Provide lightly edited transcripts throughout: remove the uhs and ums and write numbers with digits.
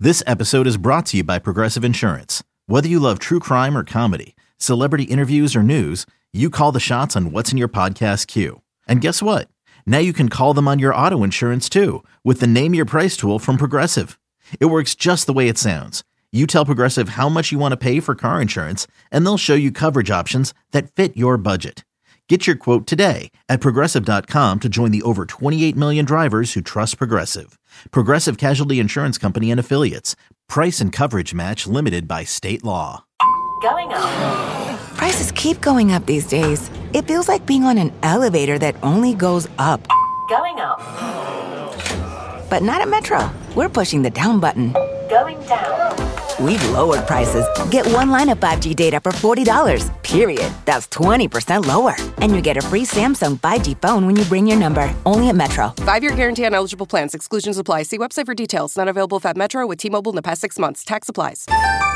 This episode is brought to you by Progressive Insurance. Whether you love true crime or comedy, celebrity interviews or news, you call the shots on what's in your podcast queue. And guess what? Now you can call them on your auto insurance too with the Name Your Price tool from Progressive. It works just the way it sounds. You tell Progressive how much you want to pay for car insurance, and they'll show you coverage options that fit your budget. Get your quote today at Progressive.com to join the over 28 million drivers who trust Progressive. Progressive Casualty Insurance Company and Affiliates. Price and coverage match limited by state law. Going up. Prices keep going up these days. It feels like being on an elevator that only goes up. Going up. But not at Metro. We're pushing the down button. Going down. We've lowered prices. Get one line of 5G data for $40, period. That's 20% lower. And you get a free Samsung 5G phone when you bring your number. Only at Metro. 5-year guarantee on eligible plans. Exclusions apply. See website for details. Not available at Metro with T-Mobile in the past 6 months. Tax applies.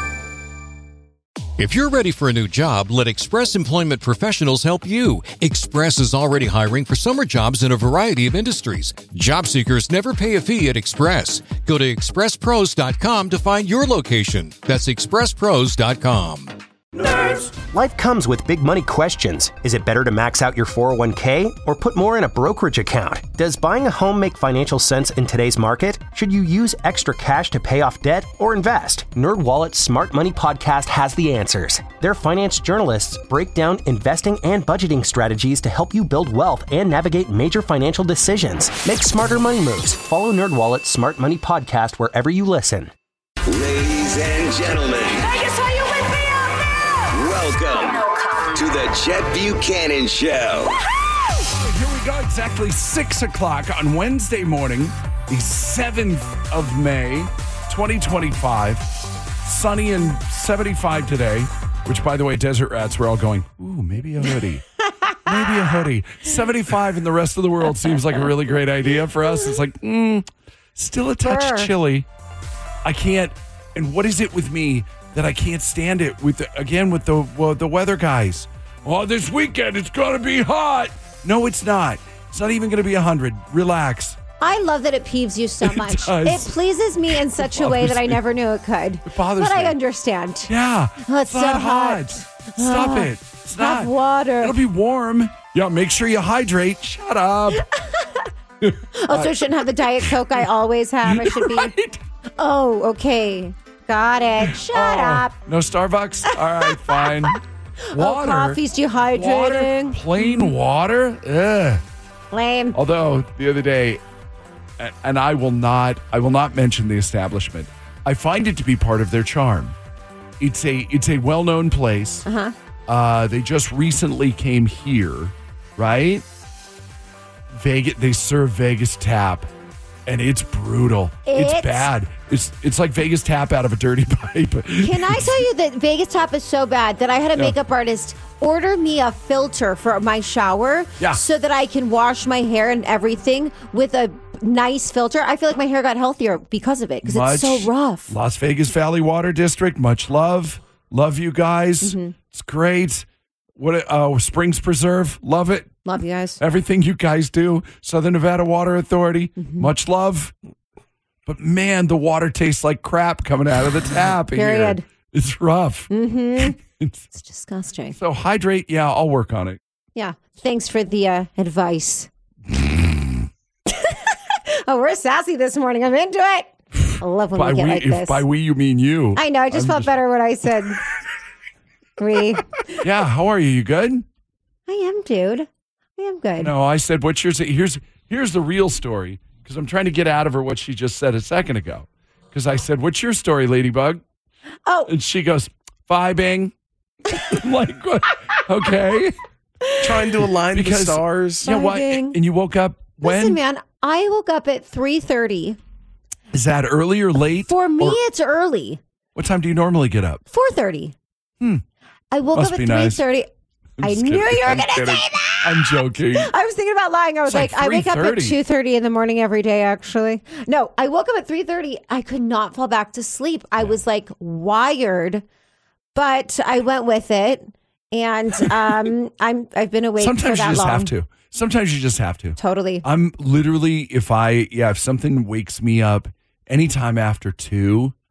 If you're ready for a new job, let Express Employment Professionals help you. Express is already hiring for summer jobs in a variety of industries. Job seekers never pay a fee at Express. Go to expresspros.com to find your location. That's expresspros.com. Nerds! Life comes with big money questions. Is it better to max out your 401k or put more in a brokerage account? Does buying a home make financial sense in today's market? Should you use extra cash to pay off debt or invest? NerdWallet's Smart Money Podcast has the answers. Their finance journalists break down investing and budgeting strategies to help you build wealth and navigate major financial decisions. Make smarter money moves. Follow NerdWallet's Smart Money Podcast wherever you listen. Ladies and gentlemen. Welcome to the Chet Buchanan Show. Here we go, exactly 6 o'clock on Wednesday morning, the 7th of May, 2025. Sunny and 75 today, which, by the way, Desert Rats, we're all going, ooh, maybe a hoodie. Maybe a hoodie. 75 in the rest of the world seems like a really great idea for us. It's like, still a touch chilly. I can't, and what is it with me that I can't stand it with the weather guys? Oh, this weekend it's going to be hot. No, it's not. It's not even going to be 100. Relax. I love that it peeves you so much. It pleases me in such a way that I never knew it could. It bothers me. But I understand. Yeah. Oh, it's so hot. Stop it. It's not. Have water. It'll be warm. Yeah, make sure you hydrate. Shut up. So I shouldn't have the Diet Coke I always have. I should be. Right. Oh, okay. Got it. Shut up. No Starbucks? All right, fine. Water. Coffee's dehydrating. Water? Plain water? Ugh. Lame. Although, the other day, and I will not mention the establishment. I find it to be part of their charm. It's a well-known place. Uh-huh. They just recently came here, right? They serve Vegas Tap, and it's brutal. It's bad. It's like Vegas Tap out of a dirty pipe. Can I tell you that Vegas Tap is so bad that I had a makeup artist order me a filter for my shower so that I can wash my hair and everything with a nice filter. I feel like my hair got healthier because of it, because it's so rough. Las Vegas Valley Water District, much love. Love you guys. Mm-hmm. It's great. What Springs Preserve, love it. Love you guys. Everything you guys do. Southern Nevada Water Authority, much love. But man, the water tastes like crap coming out of the tap. Period. Here. It's rough. Mm-hmm. It's disgusting. So hydrate. Yeah, I'll work on it. Yeah. Thanks for the advice. Oh, we're sassy this morning. I'm into it. I love when we get like this. If by we you mean you. I know. I just felt better when I said we. Yeah. How are you? You good? I am, dude. I am good. No, I said, what's yours? Here's the real story. Because I'm trying to get out of her what she just said a second ago. Because I said, what's your story, Ladybug? Oh. And she goes, vibing. I'm like, what? Okay. Trying to align the stars. Yeah, why? And you woke up when? Listen, man, I woke up at 3:30. Is that early or late? For me, it's early. What time do you normally get up? 4:30. I woke up at 3:30. I knew you were going to say that. I'm joking. I was thinking about lying. I was like I wake up at 2:30 in the morning every day, actually. No, I woke up at 3:30. I could not fall back to sleep. I was like wired, but I went with it. And I've been awake Sometimes for that long. Sometimes you just have to. Sometimes you just have to. Totally. I'm literally, if something wakes me up anytime after 2,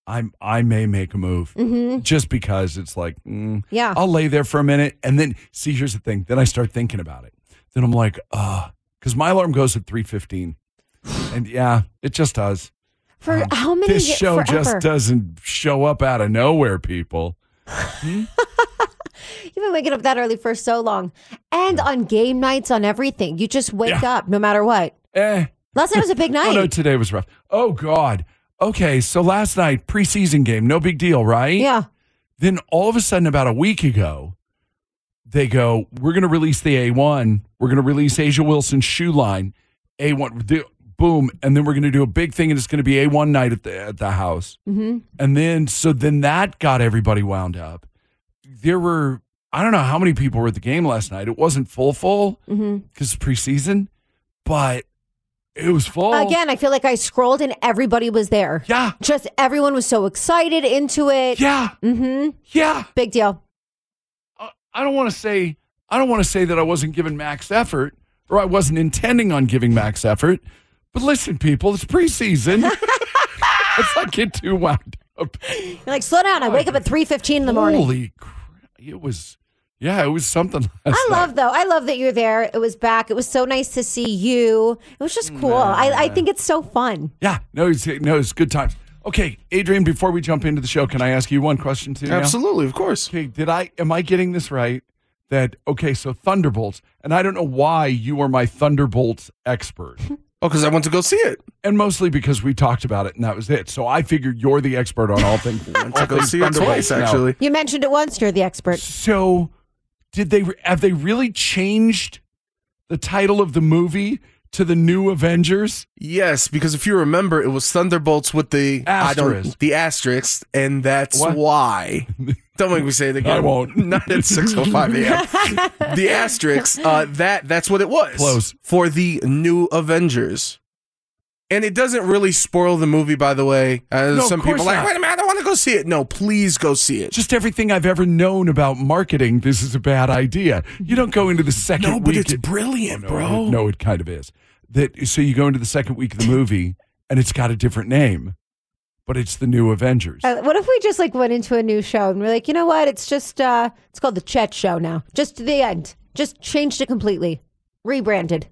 I may make a move just because it's like, yeah, I'll lay there for a minute. And then, see, here's the thing. Then I start thinking about it. Then I'm like, because my alarm goes at 3:15. And yeah, it just does. For how many This show forever. just doesn't show up out of nowhere, people. You've been waking up that early for so long. And on game nights, on everything. You just wake up no matter what. Last night was a big night. Oh, no, today was rough. Oh, God. Okay, so last night, preseason game, no big deal, right? Yeah. Then all of a sudden, about a week ago, they go, we're going to release the A1. We're going to release Asia Wilson's shoe line. A1, boom. And then we're going to do a big thing, and it's going to be A1 night at the house. Mm-hmm. And then that got everybody wound up. There were, I don't know how many people were at the game last night. It wasn't full because it's preseason, but it was full. Again, I feel like I scrolled and everybody was there. Yeah. Just everyone was so excited, into it. Yeah. Mm-hmm. Yeah. Big deal. I don't want to say that I wasn't giving max effort or I wasn't intending on giving max effort. But listen, people, it's preseason. Let's not get too wound up. You're like, slow down. I wake up at 3:15 in the morning. Holy crap. It was something last I love that you're there. It was back. It was so nice to see you. It was just cool. I think it's so fun. Yeah. No, it's good times. Okay, Adrian, before we jump into the show, can I ask you one question too? Absolutely, of course. Okay, am I getting this right? So Thunderbolts, and I don't know why you are my Thunderbolts expert. Oh, because I went to go see it. And mostly because we talked about it, and that was it. So I figured you're the expert on all things. I went to go see it twice, actually. You mentioned it once, you're the expert. So have they really changed the title of the movie to the New Avengers? Yes, because if you remember, it was Thunderbolts with the asterisk, and that's why. Don't make me say it again. I won't. Not at 6:05 a.m. The asterisk, that's what it was. Close. For the New Avengers. And it doesn't really spoil the movie, by the way. Some people are like, wait a minute, I don't want to go see it. No, please go see it. Just everything I've ever known about marketing, this is a bad idea. You don't go into the second week. No, but it's brilliant, bro. No, it kind of is. So you go into the second week of the movie, and it's got a different name, but it's the New Avengers. What if we just went into a new show and we're like, you know what? It's just, it's called the Chet Show now. Just to the end. Just changed it completely. Rebranded.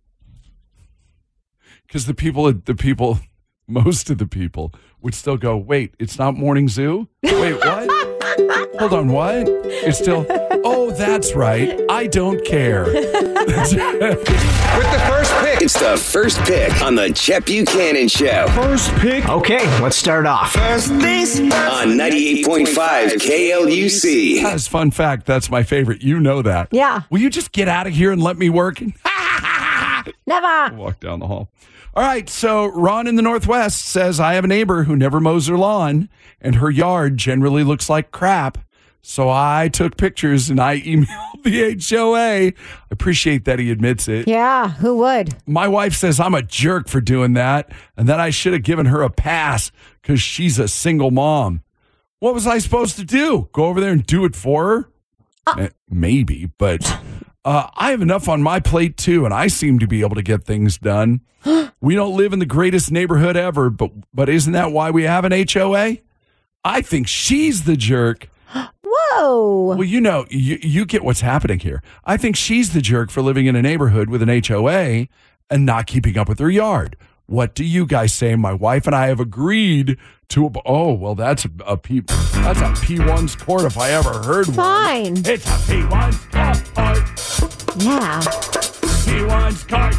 Because most of the people would still go, wait, it's not Morning Zoo? Wait, what? Hold on, what? It's still, oh, that's right. I don't care. With the first pick. It's the first pick on the Chet Buchanan Show. First pick. Okay, let's start off. First things first. On 98.5 KLUC. As fun fact, that's my favorite. You know that. Yeah. Will you just get out of here and let me work? Never. Walk down the hall. All right, so Ron in the Northwest says, I have a neighbor who never mows her lawn, and her yard generally looks like crap. So I took pictures and I emailed the HOA. I appreciate that he admits it. Yeah, who would? My wife says I'm a jerk for doing that, and that I should have given her a pass because she's a single mom. What was I supposed to do? Go over there and do it for her? Maybe, but I have enough on my plate, too, and I seem to be able to get things done. We don't live in the greatest neighborhood ever, but isn't that why we have an HOA? I think she's the jerk. Whoa. Well, you get what's happening here. I think she's the jerk for living in a neighborhood with an HOA and not keeping up with her yard. What do you guys say? My wife and I have agreed to. That's a P1's court if I ever heard one. Fine. It's a P1's court. Yeah. P1's court.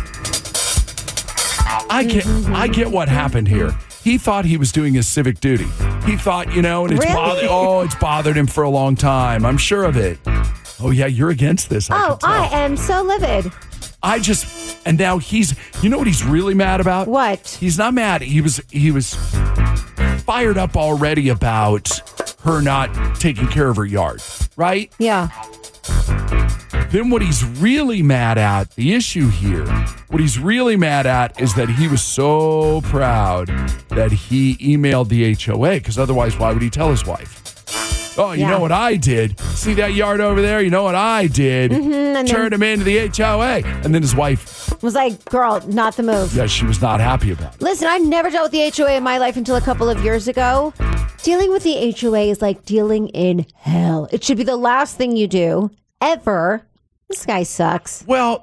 I get what happened here. He thought he was doing his civic duty. He thought, and it's bothered him for a long time. I'm sure of it. Oh, yeah, you're against this. I am so livid. And now you know what he's really mad about? What? He's not mad. He was fired up already about her not taking care of her yard, right? Yeah. Then what he's really mad at, the issue here, what he's really mad at is that he was so proud that he emailed the HOA, because otherwise, why would he tell his wife? Oh, you know what I did? See that yard over there? You know what I did? Turned him into the HOA. And then his wife was like, girl, not the move. Yeah, she was not happy about it. Listen, I never dealt with the HOA in my life until a couple of years ago. Dealing with the HOA is like dealing in hell. It should be the last thing you do ever. This guy sucks. Well,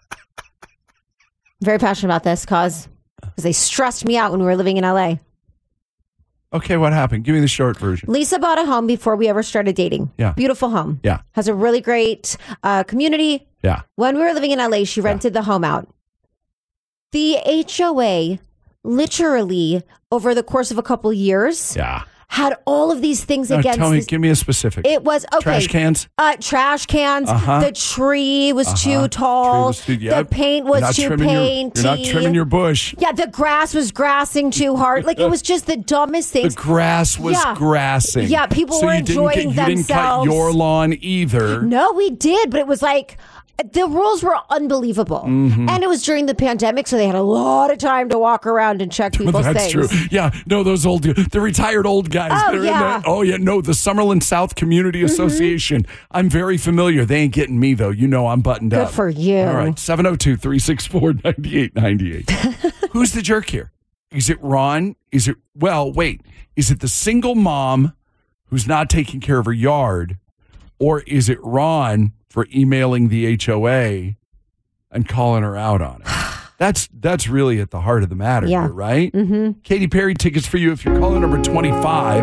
very passionate about this because they stressed me out when we were living in LA. Okay, what happened? Give me the short version. Lisa bought a home before we ever started dating. Yeah. Beautiful home. Yeah. Has a really great community. Yeah. When we were living in LA, she rented the home out. The HOA literally over the course of a couple years had all of these things against. Tell me, give me a specific. It was okay. Trash cans. Trash cans. The tree was too tall. The paint was too painty. You're not trimming your bush. Yeah, the grass was grassing too hard. Like it was just the dumbest things. The grass was grassing. Yeah, people were enjoying themselves. You didn't cut your lawn either. No, we did, but it was like. The rules were unbelievable. Mm-hmm. And it was during the pandemic, so they had a lot of time to walk around and check people's things. That's true. Yeah, no, those the retired old guys. The Summerlin South Community Association. I'm very familiar. They ain't getting me, though. You know I'm buttoned up. Good for you. All right, 702-364-9898. Who's the jerk here? Is it Ron? Is it the single mom who's not taking care of her yard? Or is it Ron for emailing the HOA and calling her out on it? That's really at the heart of the matter here, right? Mm-hmm. Katy Perry tickets for you if you're calling number 25,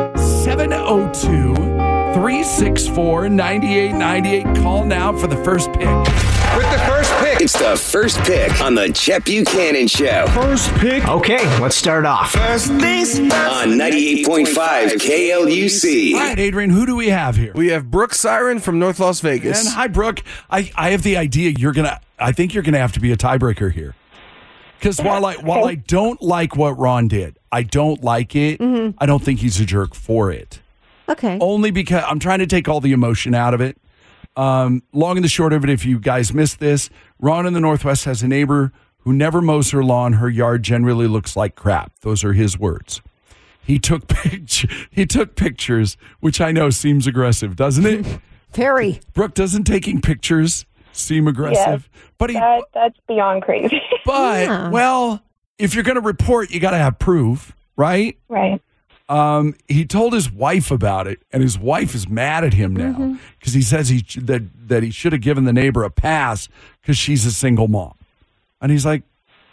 702-364-9898. Call now for the first pick. With the first pick, it's the first pick on the Chet Buchanan Show. First pick. Okay, let's start off. First things first. On 98.5 KLUC. All right, Adrian, who do we have here? We have Brooke Siren from North Las Vegas. And hi, Brooke. I have the idea I think you're gonna have to be a tiebreaker here. Because while I don't like what Ron did, I don't like it. Mm-hmm. I don't think he's a jerk for it. Okay. Only because I'm trying to take all the emotion out of it. Long and the short of it, if you guys missed this, Ron in the Northwest has a neighbor who never mows her lawn. Her yard generally looks like crap. Those are his words. He took pictures, which I know seems aggressive, doesn't it? Very. Brooke, doesn't taking pictures seem aggressive? Yes, but that's beyond crazy. But, well, if you're going to report, you got to have proof, right? Right. He told his wife about it, and his wife is mad at him now because he says that he should have given the neighbor a pass because she's a single mom. And he's like,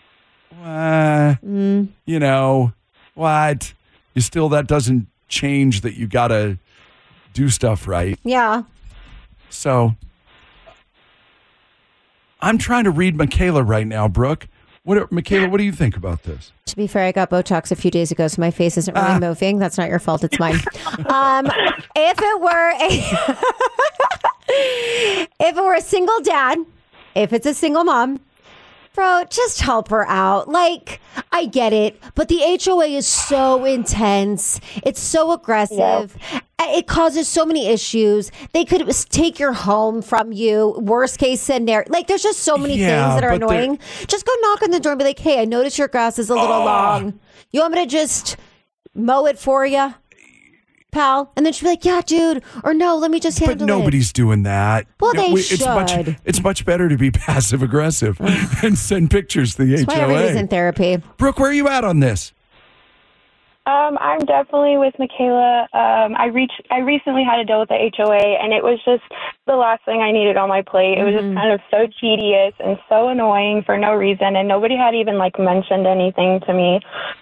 you know, what? That doesn't change that you got to do stuff right. Yeah. So I'm trying to read Michaela right now, Brooke. Michaela, what do you think about this? To be fair, I got Botox a few days ago, so my face isn't really moving. That's not your fault. It's mine. If it were a single dad, if it's a single mom, bro, just help her out. Like, I get it, but the HOA is so intense. It's so aggressive. Yep. It causes so many issues. They could take your home from you. Worst case scenario. Like, there's just so many things that are annoying. Just go knock on the door and be like, hey, I noticed your grass is a little long. You want me to just mow it for you, pal? And then she'd be like, yeah, dude. Or no, let me just handle it. But nobody's doing that. Well, they should. It's much better to be passive aggressive and send pictures to the HOA. That's why everybody's in therapy. Brooke, where are you at on this? I'm definitely with Michaela. I recently had to deal with the HOA, and it was just the last thing I needed on my plate. It was just kind of so tedious and so annoying for no reason, and nobody had even mentioned anything to me.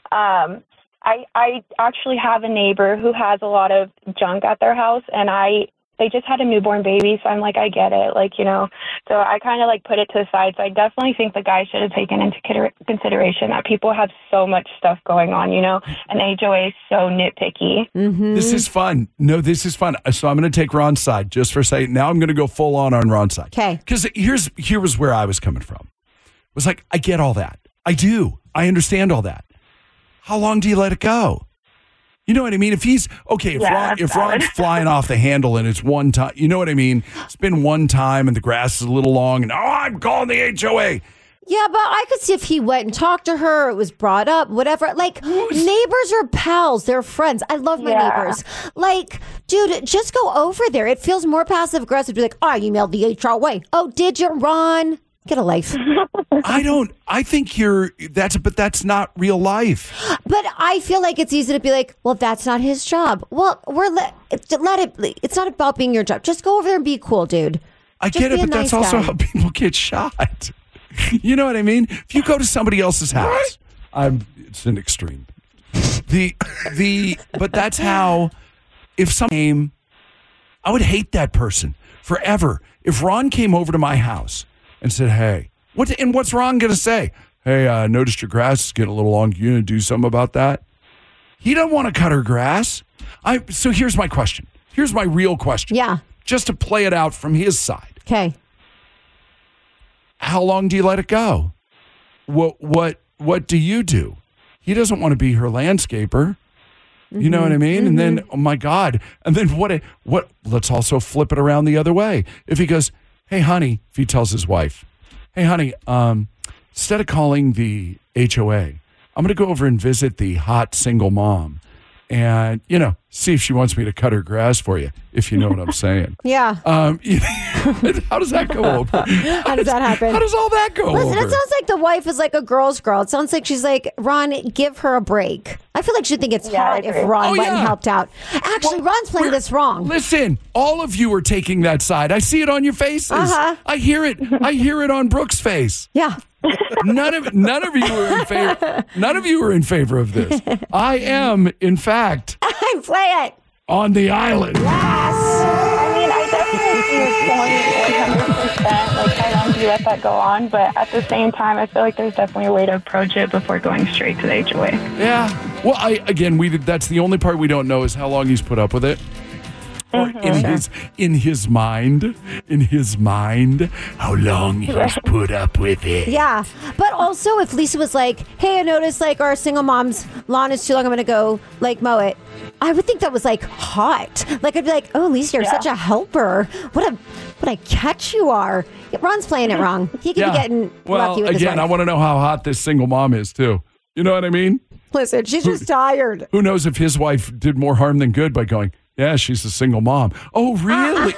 I actually have a neighbor who has a lot of junk at their house, and they just had a newborn baby, so I'm like, I get it, so I kind of put it to the side. So I definitely think the guy should have taken into consideration that people have so much stuff going on, and the HOA is so nitpicky. Mm-hmm. This is fun. No, this is fun. So I'm going to take Ron's side just for a second. Now I'm going to go full on Ron's side. Okay. Because here was where I was coming from. It was like, I get all that. I do. I understand all that. How long do you let it go? You know what I mean? If he's okay, if Ron's flying off the handle and it's one time, you know what I mean? It's been one time and the grass is a little long and I'm calling the HOA. Yeah, but I could see if he went and talked to her, it was brought up, whatever. Neighbors are pals, they're friends. I love my neighbors. Dude, just go over there. It feels more passive aggressive to be like, I emailed the HOA. Oh, did you, Ron? Get a life. I think but that's not real life. But I feel like it's easy to be like, well, that's not his job. Well, it's not about being your job. Just go over there and be cool, dude. I get it, but that's also how people get shot. You know what I mean? If you go to somebody else's house, it's an extreme. But that's how, if someone came, I would hate that person forever. If Ron came over to my house and said, hey, what's Ron going to say? Hey, I noticed your grass is getting a little long. You going to do something about that? He doesn't want to cut her grass. So here's my question. Here's my real question. Yeah. Just to play it out from his side. Okay. How long do you let it go? What do you do? He doesn't want to be her landscaper. You know what I mean? And then, oh my God. And then what, let's also flip it around the other way. If he goes, hey, honey, if he tells his wife, hey, honey, instead of calling the HOA, I'm going to go over and visit the hot single mom and, see if she wants me to cut her grass for you, if you know what I'm saying. Yeah. How does that go over? How does that happen? How does all that go over? Listen, it sounds like the wife is like a girl's girl. It sounds like she's like, Ron, give her a break. I feel like she'd think it's hard if Ron went and helped out. Actually, Ron's playing this wrong. Listen, all of you are taking that side. I see it on your faces. Uh-huh. I hear it. I hear it on Brooke's face. Yeah. None of you are in favor. None of you are in favor of this. I am, in fact. Play it. On the island. Yes. I mean, I definitely see your point 100%. Like, how long do you let that go on? But at the same time, I feel like there's definitely a way to approach it before going straight to the HOA. Yeah. Well, that's the only part we don't know is how long he's put up with it. Or in his mind, how long he's put up with it. Yeah. But also, if Lisa was like, hey, I noticed like our single mom's lawn is too long, I'm going to go like mow it. I would think that was like hot. Like I'd be like, oh, Lisa, you're such a helper. What a catch you are. Ron's playing it wrong. He could be getting lucky with his wife. I want to know how hot this single mom is too. You know what I mean? Listen, she's just tired. Who knows if his wife did more harm than good by going, yeah, she's a single mom. Oh, really?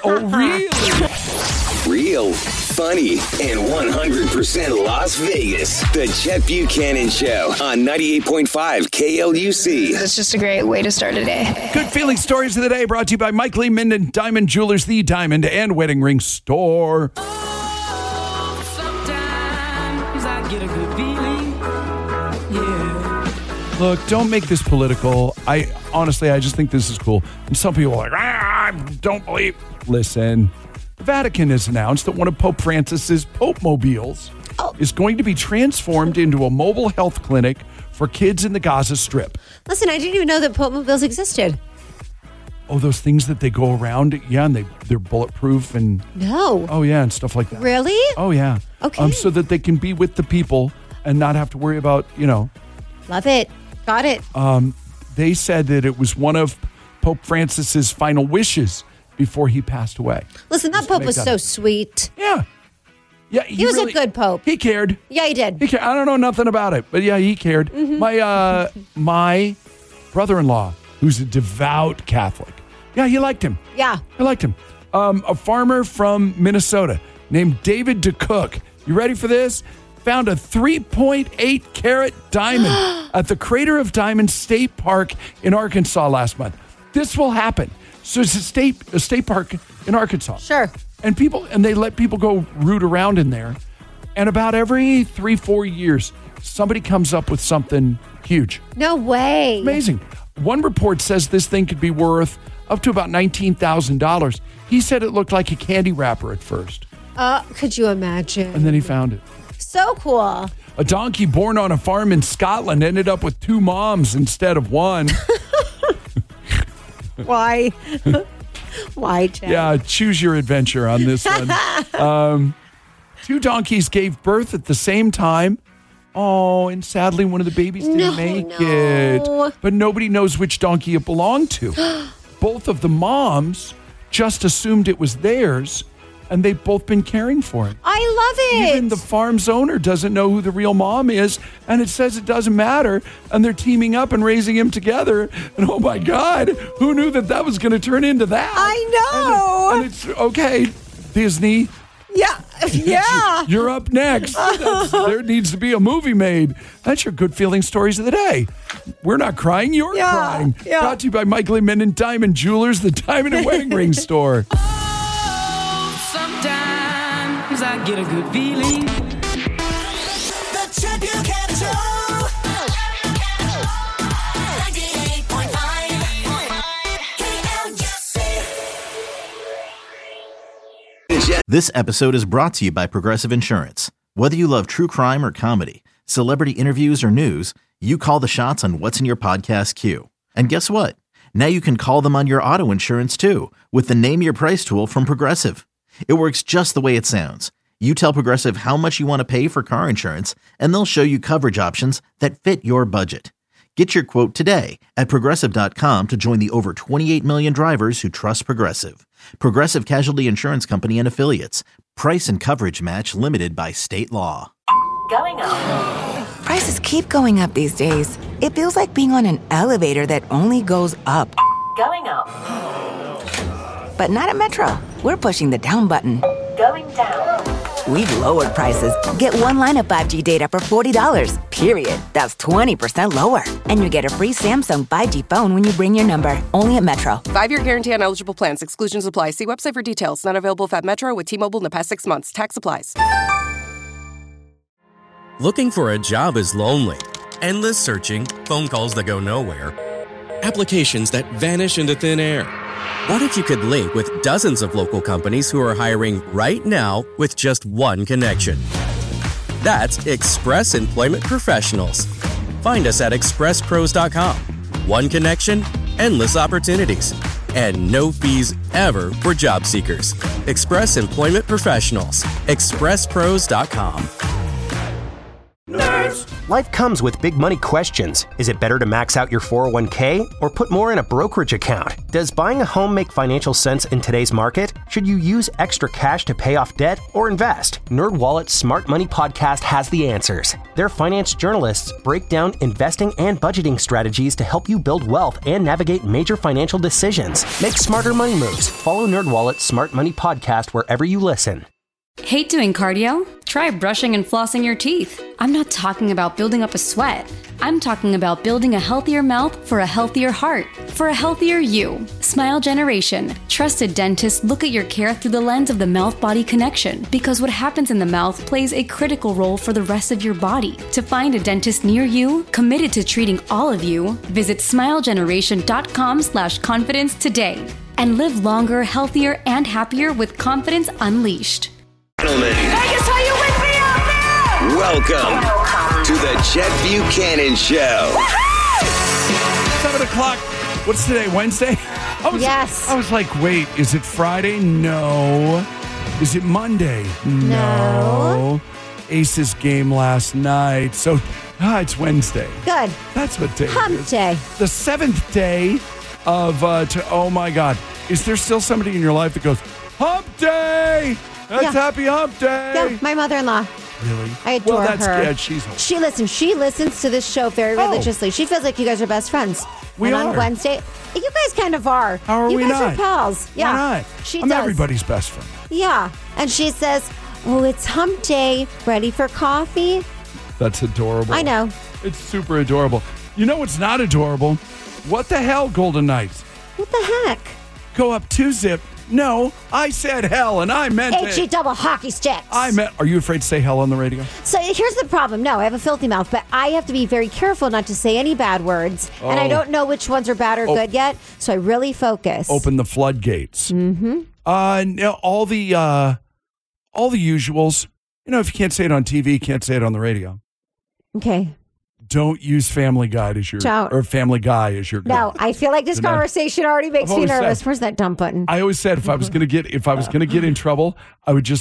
Real, funny, and 100% Las Vegas. The Chet Buchanan Show on 98.5 KLUC. It's just a great way to start a day. Good feeling stories of the day brought to you by Mike Lee Minden Diamond Jewelers, the diamond and wedding ring store. Oh, sometimes I get a good feeling. Yeah. Look, don't make this political. I just think this is cool. And some people are like, I don't believe. Listen. The Vatican has announced that one of Pope Francis's Pope-mobiles is going to be transformed into a mobile health clinic for kids in the Gaza Strip. Listen, I didn't even know that Pope-mobiles existed. Oh, those things that they go around? Yeah, and they're bulletproof and... No. Oh, yeah, and stuff like that. Really? Oh, yeah. Okay. So that they can be with the people and not have to worry about, Love it. Got it. They said that it was one of Pope Francis's final wishes before he passed away. Listen, that Pope was so sweet. Yeah. Yeah, he was a good Pope. He cared. Yeah, he did. He cared. I don't know nothing about it, but yeah, he cared. Mm-hmm. My brother-in-law, who's a devout Catholic, yeah, he liked him. Yeah. I liked him. A farmer from Minnesota named David DeCook. You ready for this? Found a 3.8 carat diamond at the Crater of Diamonds State Park in Arkansas last month. This will happen. So it's a state park in Arkansas. Sure. And they let people go root around in there. And about every 3-4 years, somebody comes up with something huge. No way. Amazing. One report says this thing could be worth up to about $19,000. He said it looked like a candy wrapper at first. Could you imagine? And then he found it. So cool. A donkey born on a farm in Scotland ended up with 2 moms instead of one. Why? Why, Chad? Yeah, choose your adventure on this one. 2 donkeys gave birth at the same time. Oh, and sadly, one of the babies didn't make it. But nobody knows which donkey it belonged to. Both of the moms just assumed it was theirs, and they've both been caring for it. I love it. Even the farm's owner doesn't know who the real mom is, and it says it doesn't matter, and they're teaming up and raising him together. And oh my God, who knew that was going to turn into that? I know. And it's okay, Disney. Yeah, Yeah. You're up next. There needs to be a movie made. That's your good feeling stories of the day. We're not crying, you're crying. Yeah. Brought to you by Mike Lehman and Diamond Jewelers, the diamond and wedding ring store. Sometimes I get a good feeling. The Chet Buchanan Show. 98.5 This episode is brought to you by Progressive Insurance. Whether you love true crime or comedy, celebrity interviews or news, you call the shots on what's in your podcast queue. And guess what? Now you can call them on your auto insurance too with the Name Your Price tool from Progressive. It works just the way it sounds. You tell Progressive how much you want to pay for car insurance, and they'll show you coverage options that fit your budget. Get your quote today at Progressive.com to join the over 28 million drivers who trust Progressive. Progressive Casualty Insurance Company and Affiliates. Price and coverage match limited by state law. Going up. Prices keep going up these days. It feels like being on an elevator that only goes up. Going up. But not at Metro. We're pushing the down button. Going down. We've lowered prices. Get one line of 5G data for $40, period. That's 20% lower. And you get a free Samsung 5G phone when you bring your number. Only at Metro. 5-year guarantee on eligible plans. Exclusions apply. See website for details. Not available if at Metro with T-Mobile in the past 6 months. Tax applies. Looking for a job is lonely. Endless searching, phone calls that go nowhere, applications that vanish into thin air. What if you could link with dozens of local companies who are hiring right now with just one connection? That's Express Employment Professionals. Find us at expresspros.com. One connection, endless opportunities, and no fees ever for job seekers. Express Employment Professionals. expresspros.com. Nerds. Life comes with big money questions. Is it better to max out your 401k or put more in a brokerage account? Does buying a home make financial sense in today's market? Should you use extra cash to pay off debt or invest? NerdWallet's Smart Money Podcast has the answers. Their finance journalists break down investing and budgeting strategies to help you build wealth and navigate major financial decisions. Make smarter money moves. Follow NerdWallet's Smart Money Podcast wherever you listen. Hate doing cardio? Try brushing and flossing your teeth. I'm not talking about building up a sweat. I'm talking about building a healthier mouth for a healthier heart, for a healthier you. Smile Generation. Trusted dentists look at your care through the lens of the mouth-body connection, because what happens in the mouth plays a critical role for the rest of your body. To find a dentist near you, committed to treating all of you, visit smilegeneration.com/confidence today. And live longer, healthier, and happier with confidence unleashed. Gentlemen, Vegas, are you with me out there? welcome to the Chet Buchanan Show. 7 o'clock. What's today, Wednesday? Yes. I was like, wait, is it Friday? No. Is it Monday? No. Aces game last night. So, it's Wednesday. Good. That's what day Hump it is. day. The 7th day of, oh my God. Is there still somebody in your life that goes, Hump Day? That's Happy Hump Day. Yeah, my mother-in-law. Really? I adore well, that's her. good. She's home. She listens to this show very religiously. She feels like you guys are best friends. We and are. on Wednesday, you guys kind of are. How are you we guys not? are pals. Yeah. Why not? She I'm does. everybody's best friend. Yeah. And she says, oh, it's hump day. Ready for coffee? That's adorable. I know. It's super adorable. You know what's not adorable? What the hell, Golden Knights? What the heck? Go up 2-zip. No, I said hell, and I meant HE it. double hockey sticks. Are you afraid to say hell on the radio? So here's the problem. No, I have a filthy mouth, but I have to be very careful not to say any bad words. And I don't know which ones are bad or good yet, so I really focus. Open the floodgates. Mm-hmm. Now all the usuals. You know, if you can't say it on TV, you can't say it on the radio. Okay. Don't use Family Guy as your or Family Guy as your. No, I feel like this conversation already makes me nervous. Where's that dump button? I always said if I was going to get in trouble, I would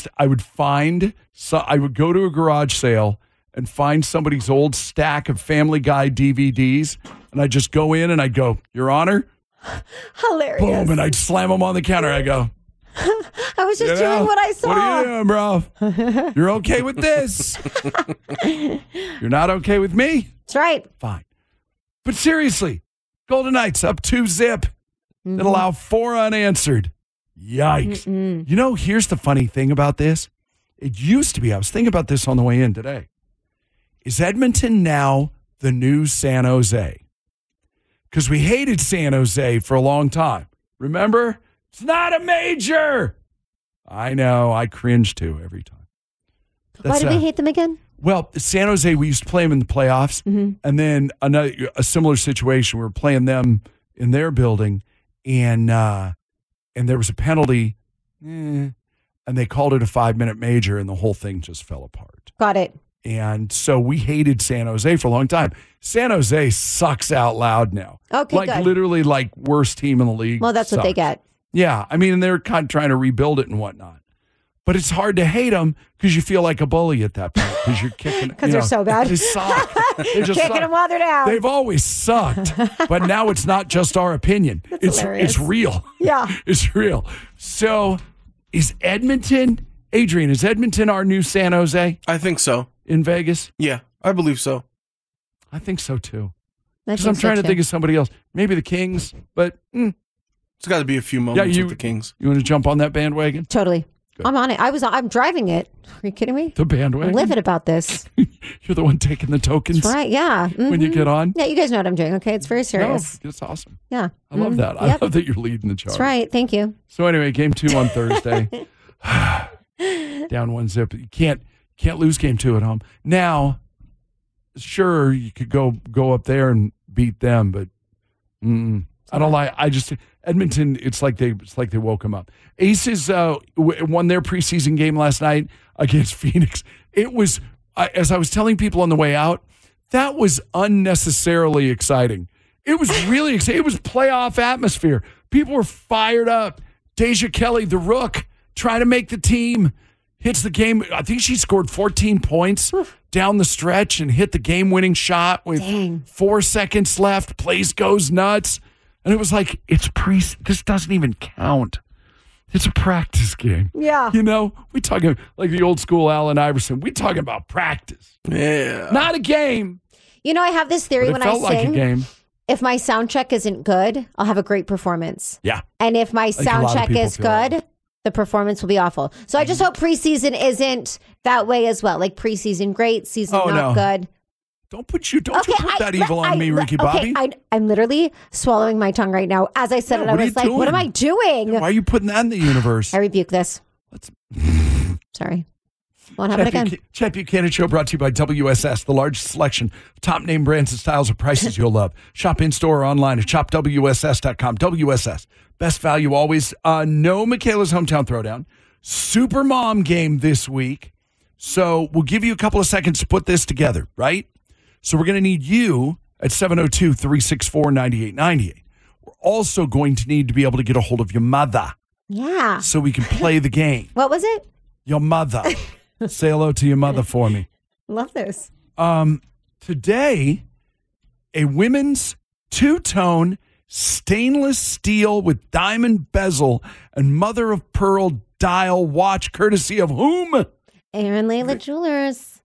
go to a garage sale and find somebody's old stack of Family Guy DVDs, and I'd just go in and I'd go, Your Honor, hilarious. Boom, and I'd slam them on the counter. I go, I was just doing what I saw. What are you doing, bro? You're okay with this? You're not okay with me? That's right. Fine. But seriously, Golden Knights up 2-zip. Mm-hmm. That allow 4 unanswered. Yikes. You know, here's the funny thing about this It used to be, I was thinking about this on the way in today. Is Edmonton now the new San Jose? Because we hated San Jose for a long time. Remember? It's not a major. I know. I cringe too every time. Why do we hate them again? Well, San Jose, we used to play them in the playoffs. Mm-hmm. And then a similar situation, we were playing them in their building, and there was a penalty, and they called it a 5-minute major, and the whole thing just fell apart. Got it. And so we hated San Jose for a long time. San Jose sucks out loud now. Okay, good. Literally worst team in the league. Well, that's what they get. Yeah. I mean, they're kind of trying to rebuild it and whatnot. But it's hard to hate them because you feel like a bully at that point because you're kicking. Because they're so bad. They suck. They just kicking suck. them while they're down. They've always sucked, but now it's not just our opinion. It's real. Yeah, it's real. So, is Edmonton our new San Jose? I think so. In Vegas? Yeah, I believe so. I think so too. Because I'm trying to think of somebody else. Maybe the Kings, but it's got to be a few moments with the Kings. You want to jump on that bandwagon? Totally. Good. I'm on it. I'm driving it. Are you kidding me? The bandwagon? I'm livid about this. You're the one taking the tokens? That's right, yeah. Mm-hmm. When you get on? Yeah, you guys know what I'm doing, okay? It's very serious. No, it's awesome. Yeah. I love that. I love that you're leading the charge. That's right. Thank you. So anyway, game 2 on Thursday. Down 1-0. You can't lose game 2 at home. Now, sure, you could go up there and beat them, but I don't like. I just Edmonton. It's like they woke them up. Aces won their preseason game last night against Phoenix. It was, as I was telling people on the way out, that was unnecessarily exciting. It was really exciting. It was playoff atmosphere. People were fired up. Deja Kelly, the rook, trying to make the team. Hits the game. I think she scored 14 points down the stretch and hit the game-winning shot with 4 seconds left. Place goes nuts. And it was like, this doesn't even count. It's a practice game. Yeah. You know, we talking like the old school Allen Iverson. We talking about practice. Yeah. Not a game. You know, I have this theory when I sing. Like a game. If my sound check isn't good, I'll have a great performance. Yeah. And if my sound check is good, the performance will be awful. So I just hope preseason isn't that way as well. Like preseason great, season not good. Don't you put that evil on me, Ricky Bobby. I'm literally swallowing my tongue right now. As I said it, I was like, what am I doing? Why are you putting that in the universe? I rebuke this. Sorry. Won't happen again. Chet Buchanan Show brought to you by WSS, the largest selection of top name brands and styles of prices you'll love. Shop in store or online at shopwss.com. WSS, best value always. No Michaela's Hometown Throwdown. Super Mom game this week. So we'll give you a couple of seconds to put this together, right? So we're going to need you at 702-364-9898. We're also going to need to be able to get a hold of your mother. Yeah. So we can play the game. What was it? Your mother. Say hello to your mother for me. Love this. Today, a women's two-tone stainless steel with diamond bezel and mother of pearl dial watch, courtesy of whom? Aaron Layla Jewelers.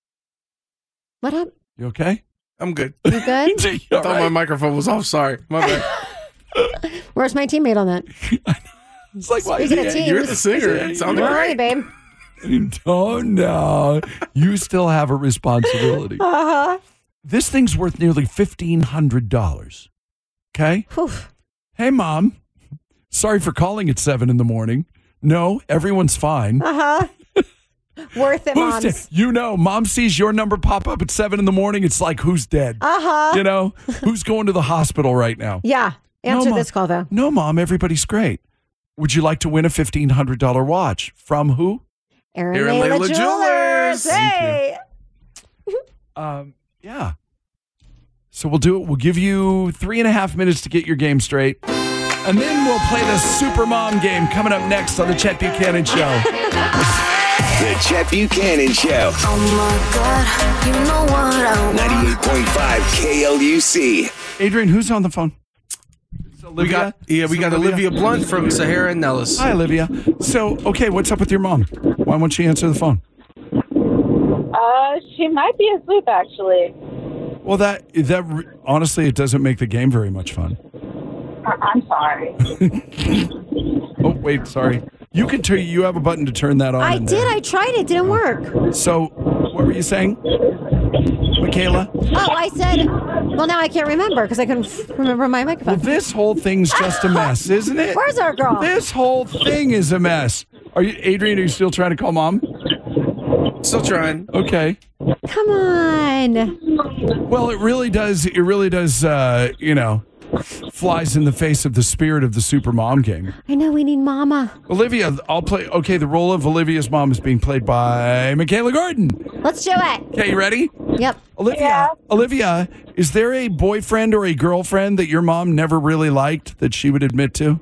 What up? You okay? I'm good. You good? I thought my microphone was off. Sorry. My bad. Where's my teammate on that? It's like, Speaking of teams, you're the singer. It sounded where are great. you, babe? Oh, no. You still have a responsibility. Uh-huh. This thing's worth nearly $1,500. Okay? Whew. Hey, Mom. Sorry for calling at 7 in the morning. No, everyone's fine. Uh-huh. Worth it, Moms. You know, Mom sees your number pop up at 7 in the morning. It's like, who's dead? Uh-huh. You know, who's going to the hospital right now? Yeah. Answer this call, though. No, Mom, everybody's great. Would you like to win a $1,500 watch? From who? Aaron Layla Jewelers. Hey. Yeah. So we'll do it. We'll give you 3.5 minutes to get your game straight. And then we'll play the Super Mom game coming up next on the Chet Buchanan Show. The Chet Buchanan Show. Oh my God, you know what I want. 98.5 KLUC. Adrian, who's on the phone? We got Olivia Blunt from Sahara and Nellis. Hi, Olivia. So, okay, what's up with your mom? Why won't she answer the phone? She might be asleep, actually. Well, that honestly, it doesn't make the game very much fun. I'm sorry. Oh, wait, sorry. You can turn. You have a button to turn that on. I did. I tried it. Didn't work. So, what were you saying, Michaela? Oh, I said. Well, now I can't remember because I couldn't remember my microphone. Well, this whole thing's just a mess, isn't it? Where's our girl? This whole thing is a mess. Are you, Adrian? Are you still trying to call Mom? Still trying. Okay. Come on. Well, it really does. It really does. Flies in the face of the spirit of the Super Mom game. I know, we need Mama. Olivia, I'll play. Okay, the role of Olivia's mom is being played by Michaela Gordon. Let's do it. Okay, you ready? Yep. Olivia, is there a boyfriend or a girlfriend that your mom never really liked that she would admit to?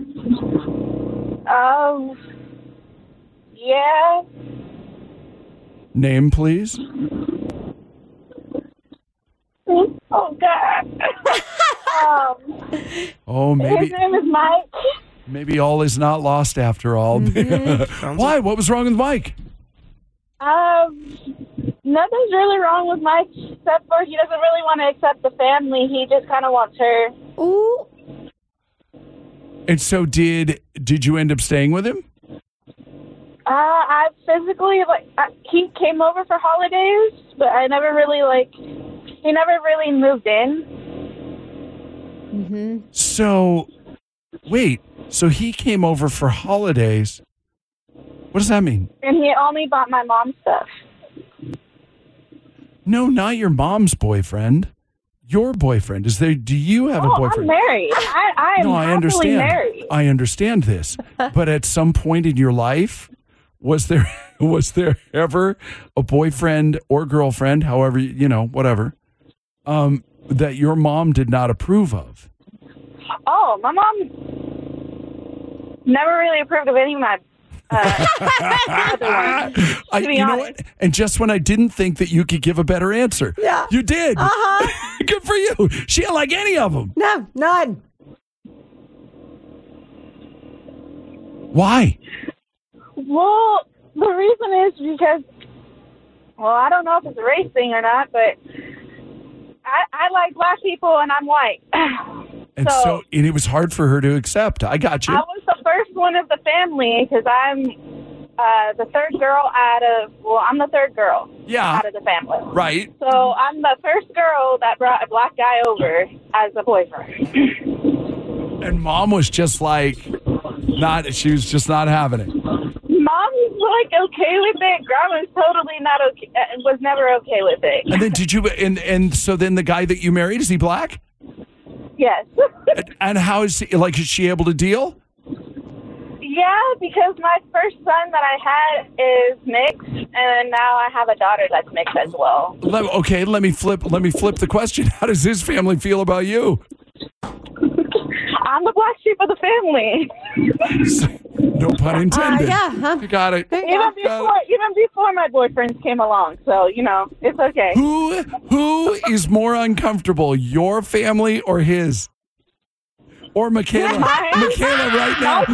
Yeah. Name, please. Oh, God. Maybe. His name is Mike. Maybe all is not lost after all. Mm-hmm. Why? What was wrong with Mike? Nothing's really wrong with Mike except for he doesn't really want to accept the family. He just kind of wants her. Ooh. And so did you end up staying with him? I physically, he came over for holidays, but I never really, he never really moved in. Mm-hmm. So, wait. So he came over for holidays. What does that mean? And he only bought my mom stuff. No, not your mom's boyfriend. Your boyfriend. Do you have a boyfriend? I'm married. I am I understand. married. I understand this. But at some point in your life, was there ever a boyfriend or girlfriend, however, whatever, that your mom did not approve of? Oh, my mom never really approved of any of my other ones, to be honest. What? And just when I didn't think that you could give a better answer, you did. Uh-huh. Good for you. She didn't like any of them. No, none. Why? Well, the reason is because, I don't know if it's a race thing or not, but I like black people and I'm white. And so it was hard for her to accept. I got you. I was the first one of the family because I'm the third girl I'm the third girl out of the family. Right. So I'm the first girl that brought a black guy over as a boyfriend. And Mom was just she was just not having it. Mom's okay with it. Grandma's totally not okay. Was never okay with it. And then did you? And so then the guy that you married, is he black? Yes. And how is he? Is she able to deal? Yeah, because my first son that I had is mixed, and now I have a daughter that's mixed as well. Okay, let me flip the question. How does his family feel about you? I'm the black sheep of the family. No pun intended. You got it. Even before my boyfriends came along, so it's okay. Who is more uncomfortable, your family or his? Or Michaela? Michaela, right now.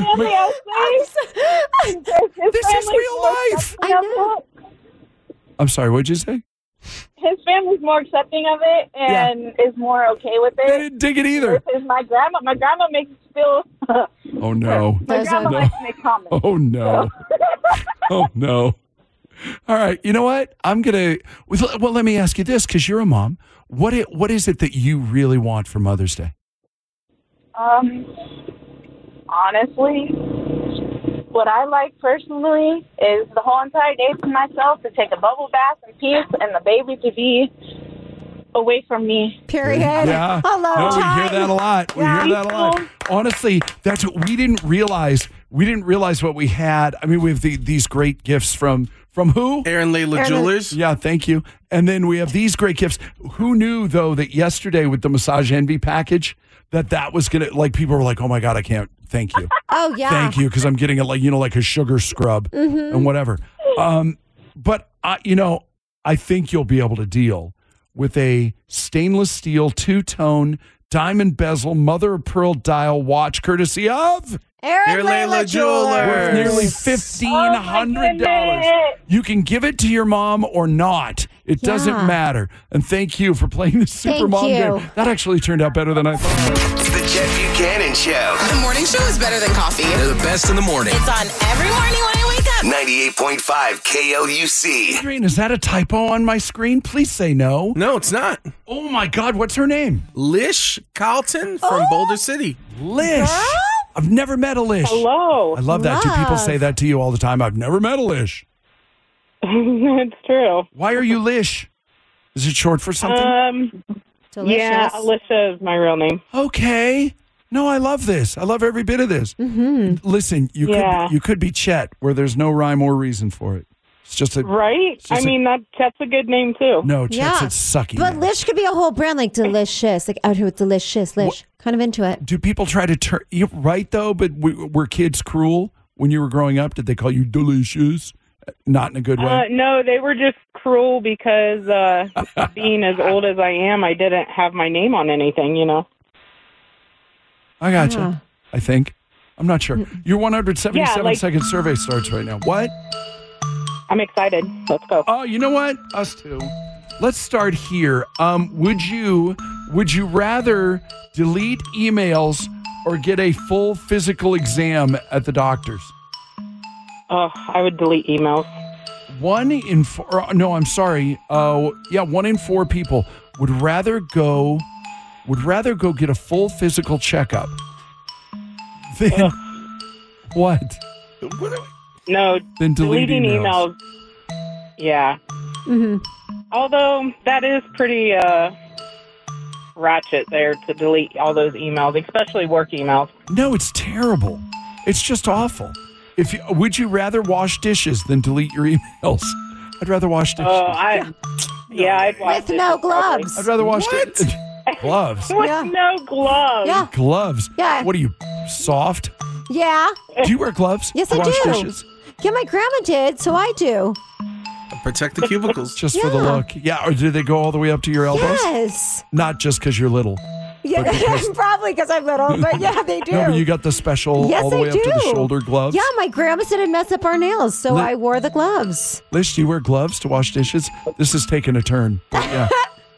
This is real life. I know. I'm sorry. What'd you say? His family's more accepting of it and is more okay with it. They didn't dig it either. Versus my grandma. My grandma makes it feel. Oh no. My grandma likes to make comments. Oh no. Oh no. All right. You know what? Well, let me ask you this, because you're a mom. What is it that you really want for Mother's Day? Honestly, what I like personally is the whole entire day to myself, to take a bubble bath in peace, and the baby to be away from me. Period. Yeah. Hello, no, we hear that a lot. We hear that a lot. Honestly, that's what we didn't realize. We didn't realize what we had. I mean, we have these great gifts from who? Aaron Layla Jewelers. Yeah, thank you. And then we have these great gifts. Who knew, though, that yesterday with the Massage Envy package, that was going to, people were like, oh, my God, I can't. Thank you. Oh, yeah. Thank you, because I'm getting it like a sugar scrub and whatever. But, I think you'll be able to deal with a stainless steel two-tone diamond bezel mother of pearl dial watch courtesy of Aaron Layla Jewelers. Worth nearly $1,500. You can give it to your mom or not. It doesn't matter. And thank you for playing the Super Mom game. That actually turned out better than I thought. It's the Chet Buchanan Show. The morning show is better than coffee. They're the best in the morning. It's on every morning when I wake up. 98.5 KLUC. Adrian, is that a typo on my screen? Please say no. No, it's not. Oh, my God. What's her name? Lish Carlton from Boulder City. Lish. I've never met a Lish. Hello. I love that. Do people say that to you all the time? I've never met a Lish. It's true. Why are you Lish? Is it short for something? Yeah, Alyssa is my real name. Okay. No, I love this. I love every bit of this. Mm-hmm. Listen, you could be Chet, where there's no rhyme or reason for it. It's just a right. I mean, Chet's a good name too. No, Chet's a sucky. But name. Lish could be a whole brand, like delicious, like out here with delicious Lish. Kind of into it. Do people try to turn you right though? But were kids cruel when you were growing up? Did they call you delicious? Not in a good way. No, they were just cruel because being as old as I am, I didn't have my name on anything. You know. I gotcha. I think. I'm not sure. Your 177-second survey starts right now. What? I'm excited. Let's go. Oh, you know what? Us too. Let's start here. Would you rather delete emails or get a full physical exam at the doctor's? Oh, I would delete emails. 1 in 4. No, I'm sorry. 1 in 4 people would rather go get a full physical checkup than what? No, then deleting emails. Yeah. Mm-hmm. Although that is pretty ratchet there to delete all those emails, especially work emails. No, it's terrible. It's just awful. Would you rather wash dishes than delete your emails? I'd rather wash dishes. Oh, I'd wash with no gloves. I'd rather wash dishes. Gloves. With no gloves. Yeah. Gloves. Yeah. What are you, soft? Yeah. Do you wear gloves? Yes, to I wash do. Dishes? Yeah, my grandma did, so I do. Protect the cubicles. Just for the look. Yeah, or do they go all the way up to your elbows? Yes. Not just because you're little. Yeah, probably because I'm little, but yeah, they do. No, but you got the special all the way up to the shoulder gloves. Yeah, my grandma said it'd mess up our nails, so I wore the gloves. Lish, do you wear gloves to wash dishes? This is taking a turn. Yeah.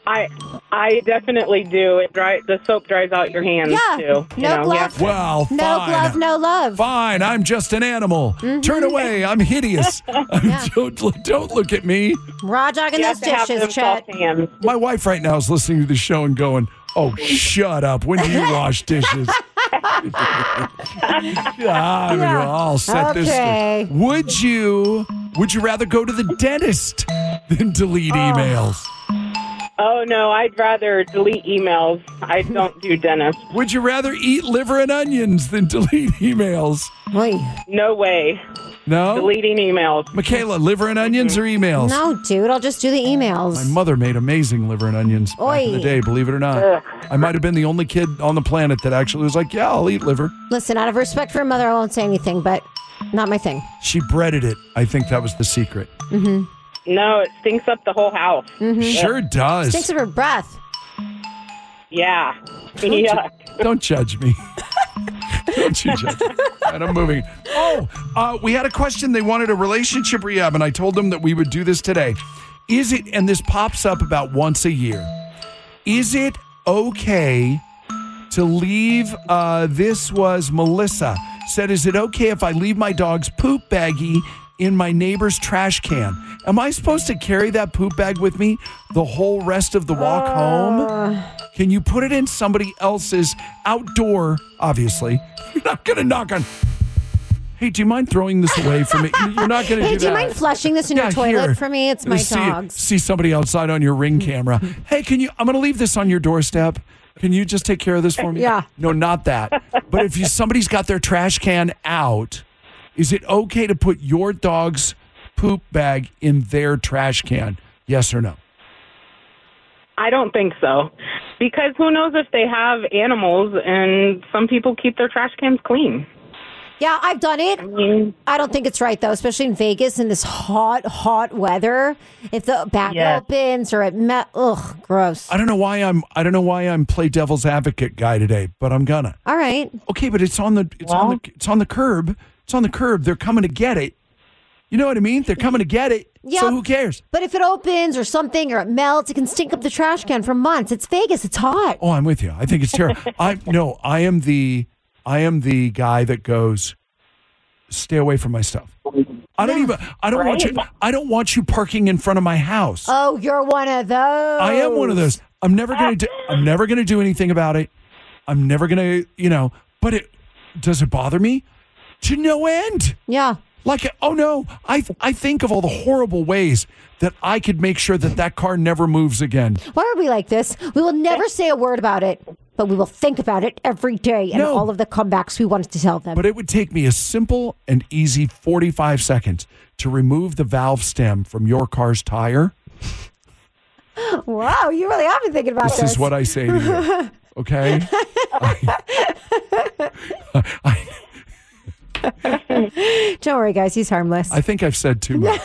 I definitely do. The soap dries out your hands too. No gloves. Yeah. Well, fine. No gloves, no love. Fine, I'm just an animal. Mm-hmm. Turn away. I'm hideous. Don't look at me. Raw dogging those dishes, Chet. My wife right now is listening to the show and going, "Oh, shut up. When do you wash dishes?" I'll set this straight. Would you rather go to the dentist than delete emails? Oh, no, I'd rather delete emails. I don't do dentist. Would you rather eat liver and onions than delete emails? No way. No? Deleting emails. Michaela, liver and onions or emails? No, dude, I'll just do the emails. My mother made amazing liver and onions back in the day, believe it or not. Ugh. I might have been the only kid on the planet that actually was like, yeah, I'll eat liver. Listen, out of respect for her mother, I won't say anything, but not my thing. She breaded it. I think that was the secret. Mm-hmm. No, it stinks up the whole house. Mm-hmm. Sure does. Stinks of her breath. Yeah. Don't judge me. Don't you judge me. And I'm moving. We had a question. They wanted a relationship rehab, and I told them that we would do this today. Is it, and this pops up about once a year, is it okay to leave, this was Melissa, said, is it okay if I leave my dog's poop baggie in my neighbor's trash can? Am I supposed to carry that poop bag with me the whole rest of the walk home? Can you put it in somebody else's outdoor, obviously? You're not going to knock on... Hey, do you mind throwing this away from me? You're not going to do that. Hey, do you mind flushing this in your toilet for me? It's my dog's. See somebody outside on your Ring camera. Hey, I'm going to leave this on your doorstep. Can you just take care of this for me? Yeah. No, not that. But if somebody's got their trash can out, is it okay to put your dog's poop bag in their trash can? Yes or no? I don't think so. Because who knows if they have animals, and some people keep their trash cans clean. Yeah, I've done it. I don't think it's right, though, especially in Vegas in this hot weather. If the back opens or gross. I don't know why I'm play devil's advocate guy today, but I'm gonna. All right. Okay, but it's on the curb. It's on the curb. They're coming to get it. You know what I mean? They're coming to get it. Yeah, so who cares? But if it opens or something or it melts, it can stink up the trash can for months. It's Vegas. It's hot. Oh, I'm with you. I think it's terrible. I am the guy that goes, stay away from my stuff. I don't want you parking in front of my house. Oh, you're one of those. I am one of those. I'm never going to do anything about it. I'm never going to, but does it bother me? To no end. Yeah. Like, oh no, I think of all the horrible ways that I could make sure that car never moves again. Why are we like this? We will never say a word about it, but we will think about it every day and all of the comebacks we wanted to tell them. But it would take me a simple and easy 45 seconds to remove the valve stem from your car's tire. Wow, you really have been thinking about this. This is what I say to you, okay? Don't worry, guys. He's harmless. I think I've said too much.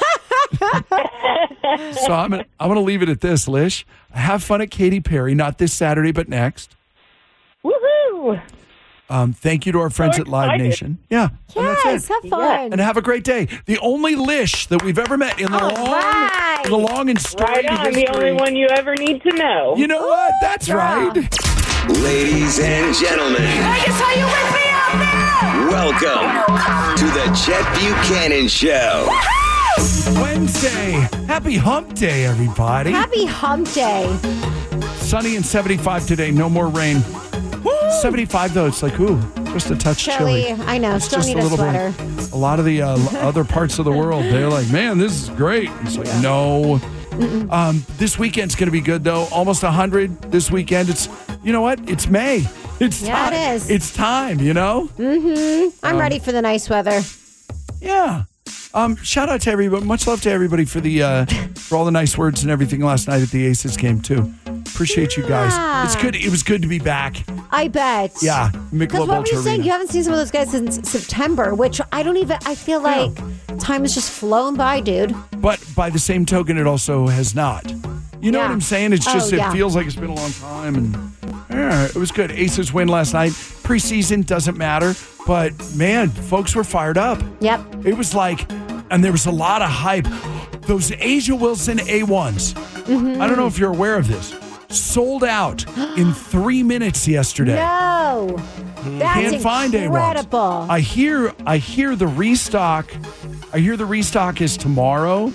So I'm gonna leave it at this, Lish. Have fun at Katy Perry, not this Saturday, but next. Woohoo! Thank you to our friends at Live Nation. Yeah. Yes, have fun. And have a great day. The only Lish that we've ever met in the long and storied history. I'm the only one you ever need to know. You know what? That's right. Ladies and gentlemen. Vegas, are you with me out there? Welcome to the Chet Buchanan Show. Wednesday. Happy Hump Day, everybody. Happy Hump Day. Sunny and 75 today. No more rain. Woo! 75 though. It's like, just a touch chilly. I know. Still need a sweater. A lot of the other parts of the world, they're like, man, this is great. It's like, no. This weekend's going to be good though. Almost 100 this weekend. It's, you know what? It's May. It's time. It is. It's time, Mm-hmm. I'm ready for the nice weather. Yeah. Shout out to everybody. Much love to everybody for for all the nice words and everything last night at the Aces game too. Appreciate you guys. It's good. It was good to be back. I bet. Yeah. Because what were you saying? You haven't seen some of those guys since September, which I feel like time has just flown by, dude. But by the same token, it also has not. You know what I'm saying? It's just, it feels like it's been a long time. And it was good. Aces win last night. Preseason doesn't matter. But man, folks were fired up. Yep. It was like, and there was a lot of hype. Those A'ja Wilson A1s. Mm-hmm. I don't know if you're aware of this. Sold out in 3 minutes yesterday. No. That's Can't find incredible. A1s. I hear the restock. I hear the restock is tomorrow.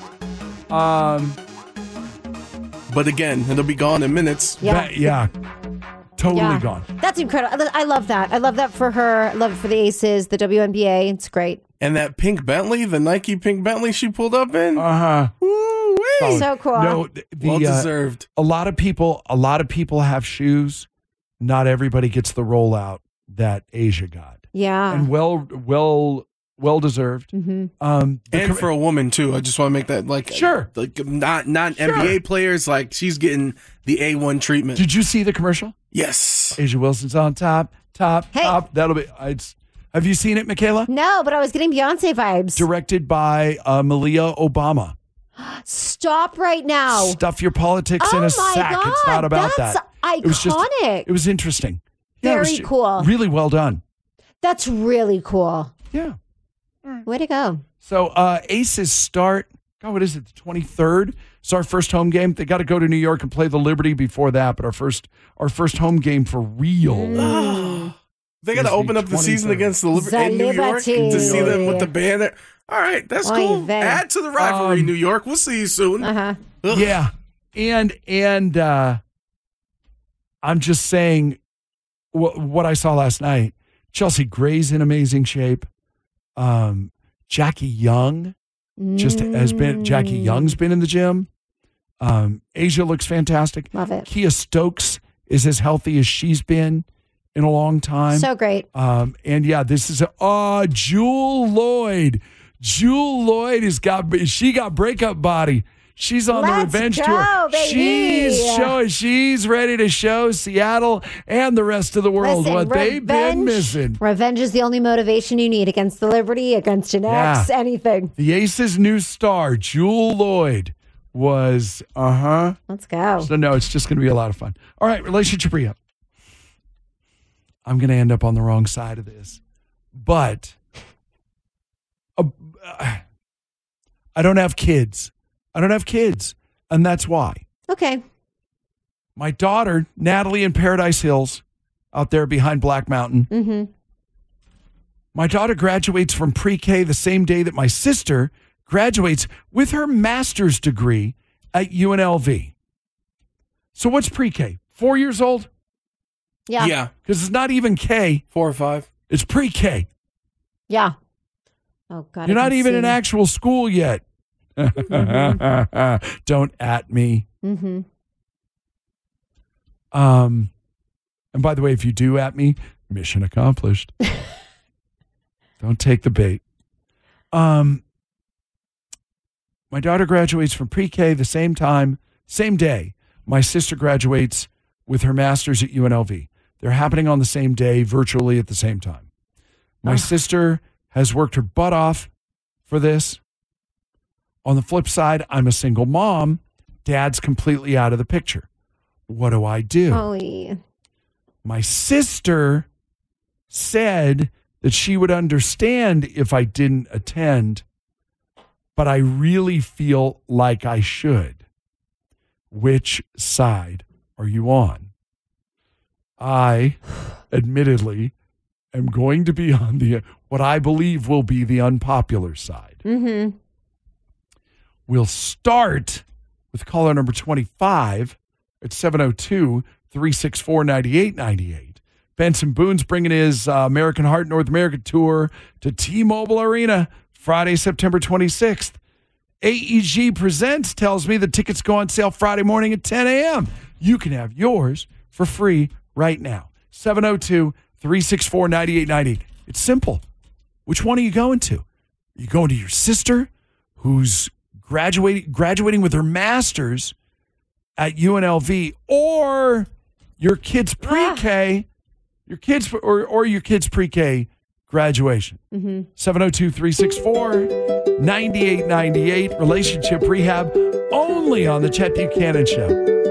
But again, it'll be gone in minutes. Yeah. Totally gone. That's incredible. I love that. I love that for her. I love it for the Aces, the WNBA. It's great. And that pink Bentley, the Nike pink Bentley she pulled up in. So cool. No, well deserved. A lot of people have shoes. Not everybody gets the rollout that A'ja got. Yeah. And well deserved. Mm-hmm. And for a woman too. I just want to make that not NBA players, like she's getting the A1 treatment. Did you see the commercial? Yes. A'ja Wilson's on top. That'll be. Have you seen it, Michaela? No, but I was getting Beyonce vibes. Directed by Malia Obama. Stop right now. Stuff your politics in a sack. God, it's not about that's that. Iconic. It was interesting. Very cool. Really well done. That's really cool. Yeah. Way to go. So Aces start, what is it, the 23rd? It's our first home game. They got to go to New York and play the Liberty before that, but our first home game for real. They got to open up the season against the Liberty in New York to see them with the banner. All right, that's cool. Add to the rivalry, New York. We'll see you soon. Yeah. And I'm just saying what I saw last night. Chelsea Gray's in amazing shape. Jackie Young Jackie Young's been in the gym. A'ja looks fantastic. Love it. Kia Stokes is as healthy as she's been in a long time. So great. And yeah, this is Jewel Lloyd. Jewel Lloyd got breakup body. She's on the revenge tour. Baby. She's ready to show Seattle and the rest of the world what they've been missing. Revenge is the only motivation you need against the Liberty, against an ex, anything. The Aces' new star, Jewel Lloyd, was, Let's go. So, no, it's just going to be a lot of fun. All right, relationship rehab. I'm going to end up on the wrong side of this. But I don't have kids. And that's why. Okay. My daughter, Natalie, in Paradise Hills, out there behind Black Mountain. Mm-hmm. My daughter graduates from pre-K the same day that my sister graduates with her master's degree at UNLV. So what's pre-K? 4 years old? Yeah. Because it's not even K. 4 or 5. It's pre-K. Yeah. Oh, God. You're not even in actual school yet. Mm-hmm. Don't at me. Mm-hmm. And by the way, if you do at me, mission accomplished. Don't take the bait. My daughter graduates from pre-K the same day. My sister graduates with her master's at UNLV. They're happening on the same day, virtually at the same time. My sister has worked her butt off for this. On the flip side, I'm a single mom. Dad's completely out of the picture. What do I do? Oh. My sister said that she would understand if I didn't attend, but I really feel like I should. Which side are you on? I, admittedly, am going to be on what I believe will be the unpopular side. Mm-hmm. We'll start with caller number 25 at 702-364-9898. Benson Boone's bringing his American Heart North America tour to T-Mobile Arena Friday, September 26th. AEG Presents tells me the tickets go on sale Friday morning at 10 a.m. You can have yours for free right now. 702-364-9898. It's simple. Which one are you going to? Are you going to your sister who's graduating with her master's at UNLV, or your kid's pre-K, your kid's pre-K graduation? 702-364-9898. Relationship rehab only on the Chet Buchanan Show.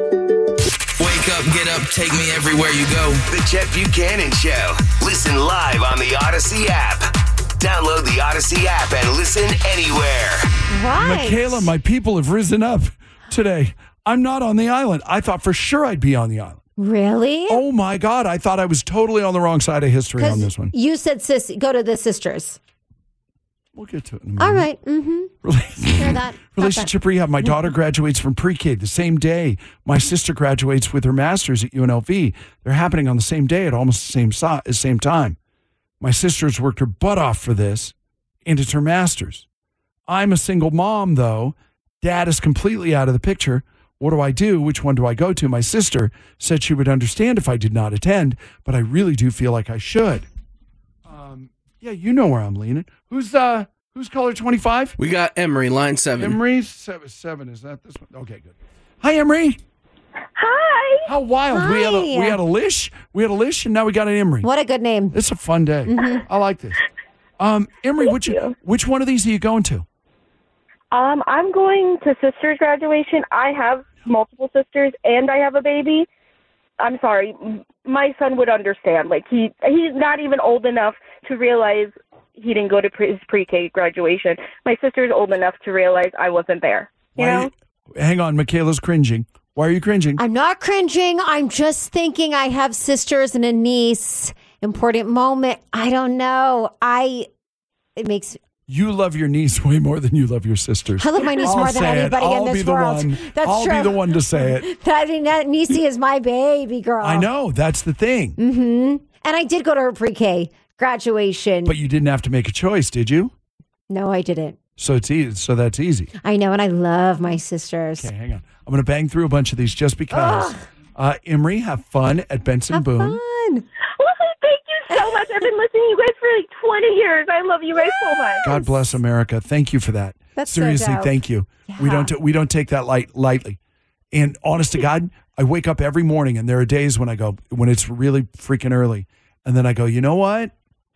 Wake up, get up, take me everywhere you go. The Chet Buchanan Show. Listen live on the Odyssey app. Download the Odyssey app and listen anywhere. Right. Michaela, my people have risen up today. I'm not on the island. I thought for sure I'd be on the island. Really? Oh, my God. I thought I was totally on the wrong side of history on this one. You said, go to the sisters. We'll get to it in a minute. All right. Mm-hmm. Relationship rehab. My daughter graduates from pre-K the same day. My sister graduates with her master's at UNLV. They're happening on the same day at almost the same time. My sister's worked her butt off for this, and it's her master's. I'm a single mom, though. Dad is completely out of the picture. What do I do? Which one do I go to? My sister said she would understand if I did not attend, but I really do feel like I should. Yeah, you know where I'm leaning. Who's caller 25? We got Emery, line 7. Emery, 7. Is that this one? Okay, good. Hi, Emery. Hi. How wild. Hi. We had a Lish, and now we got an Emery. What a good name. It's a fun day. Mm-hmm. I like this. Emery, which one of these are you going to? I'm going to sister's graduation. I have multiple sisters, and I have a baby. I'm sorry. My son would understand. Like, he's not even old enough to realize he didn't go to his pre-K graduation. My sister's old enough to realize I wasn't there. You know? Hang on. Michaela's cringing. Why are you cringing? I'm not cringing. I'm just thinking I have sisters and a niece. Important moment. I don't know. It makes... You love your niece way more than you love your sisters. I love my niece more than anybody in this world. That's true. I'll be the one to say it. That Niecy is my baby girl. I know. That's the thing. Mm-hmm. And I did go to her pre-K graduation. But you didn't have to make a choice, did you? No, I didn't. So it's easy. So that's easy. I know, and I love my sisters. Okay, hang on. I'm going to bang through a bunch of these just because. Emery, have fun at Benson Boone. Fun. Well, thank you so much. I've been listening to you guys for like 20 years. I love you guys so much. God bless America. Thank you for that. That's so seriously. dope. Thank you. Yeah. We don't take that lightly. And honest to God, I wake up every morning, and there are days when it's really freaking early, and then I go, you know what?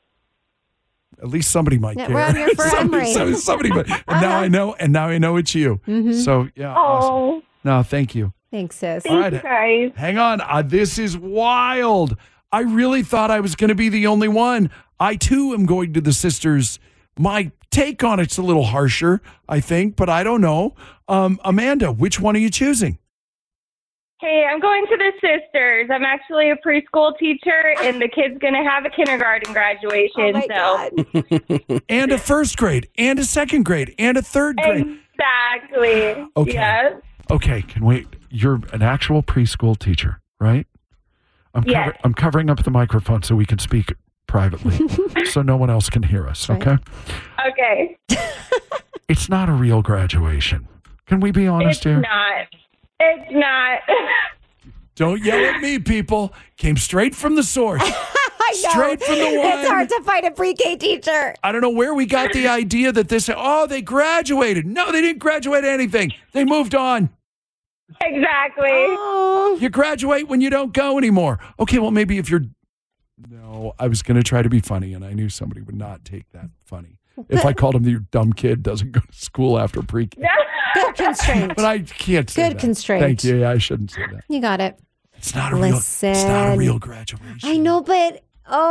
At least somebody might care. We're on here for Emery. somebody might. And now I know. And now I know it's you. Mm-hmm. So yeah. Awesome. No, thank you. Thanks, sis. All right. Thank you guys. Hang on. This is wild. I really thought I was going to be the only one. I too am going to the sisters. My take on it's a little harsher, I think, but I don't know. Amanda, which one are you choosing? Hey, I'm going to the sisters. I'm actually a preschool teacher, and the kid's going to have a kindergarten graduation. God. And a first grade, and a second grade, and a third grade. Exactly. Okay. Yes. Okay, you're an actual preschool teacher, right? I'm covering up the microphone so we can speak privately, so no one else can hear us, okay? Okay. It's not a real graduation. Can we be honest here? It's not. Don't yell at me, people. Came straight from the source. I know. Straight from the one. It's hard to find a pre-K teacher. I don't know where we got the idea that they graduated. No, they didn't graduate anything. They moved on. Exactly. Oh. You graduate when you don't go anymore. Okay, well, maybe if you're... No, I was going to try to be funny, and I knew somebody would not take that funny. If I called him your dumb kid doesn't go to school after pre-K. Good constraint. But I can't say Good that. constraint. Thank you. Yeah, I shouldn't say that. You got it. It's not a real graduation. I know, but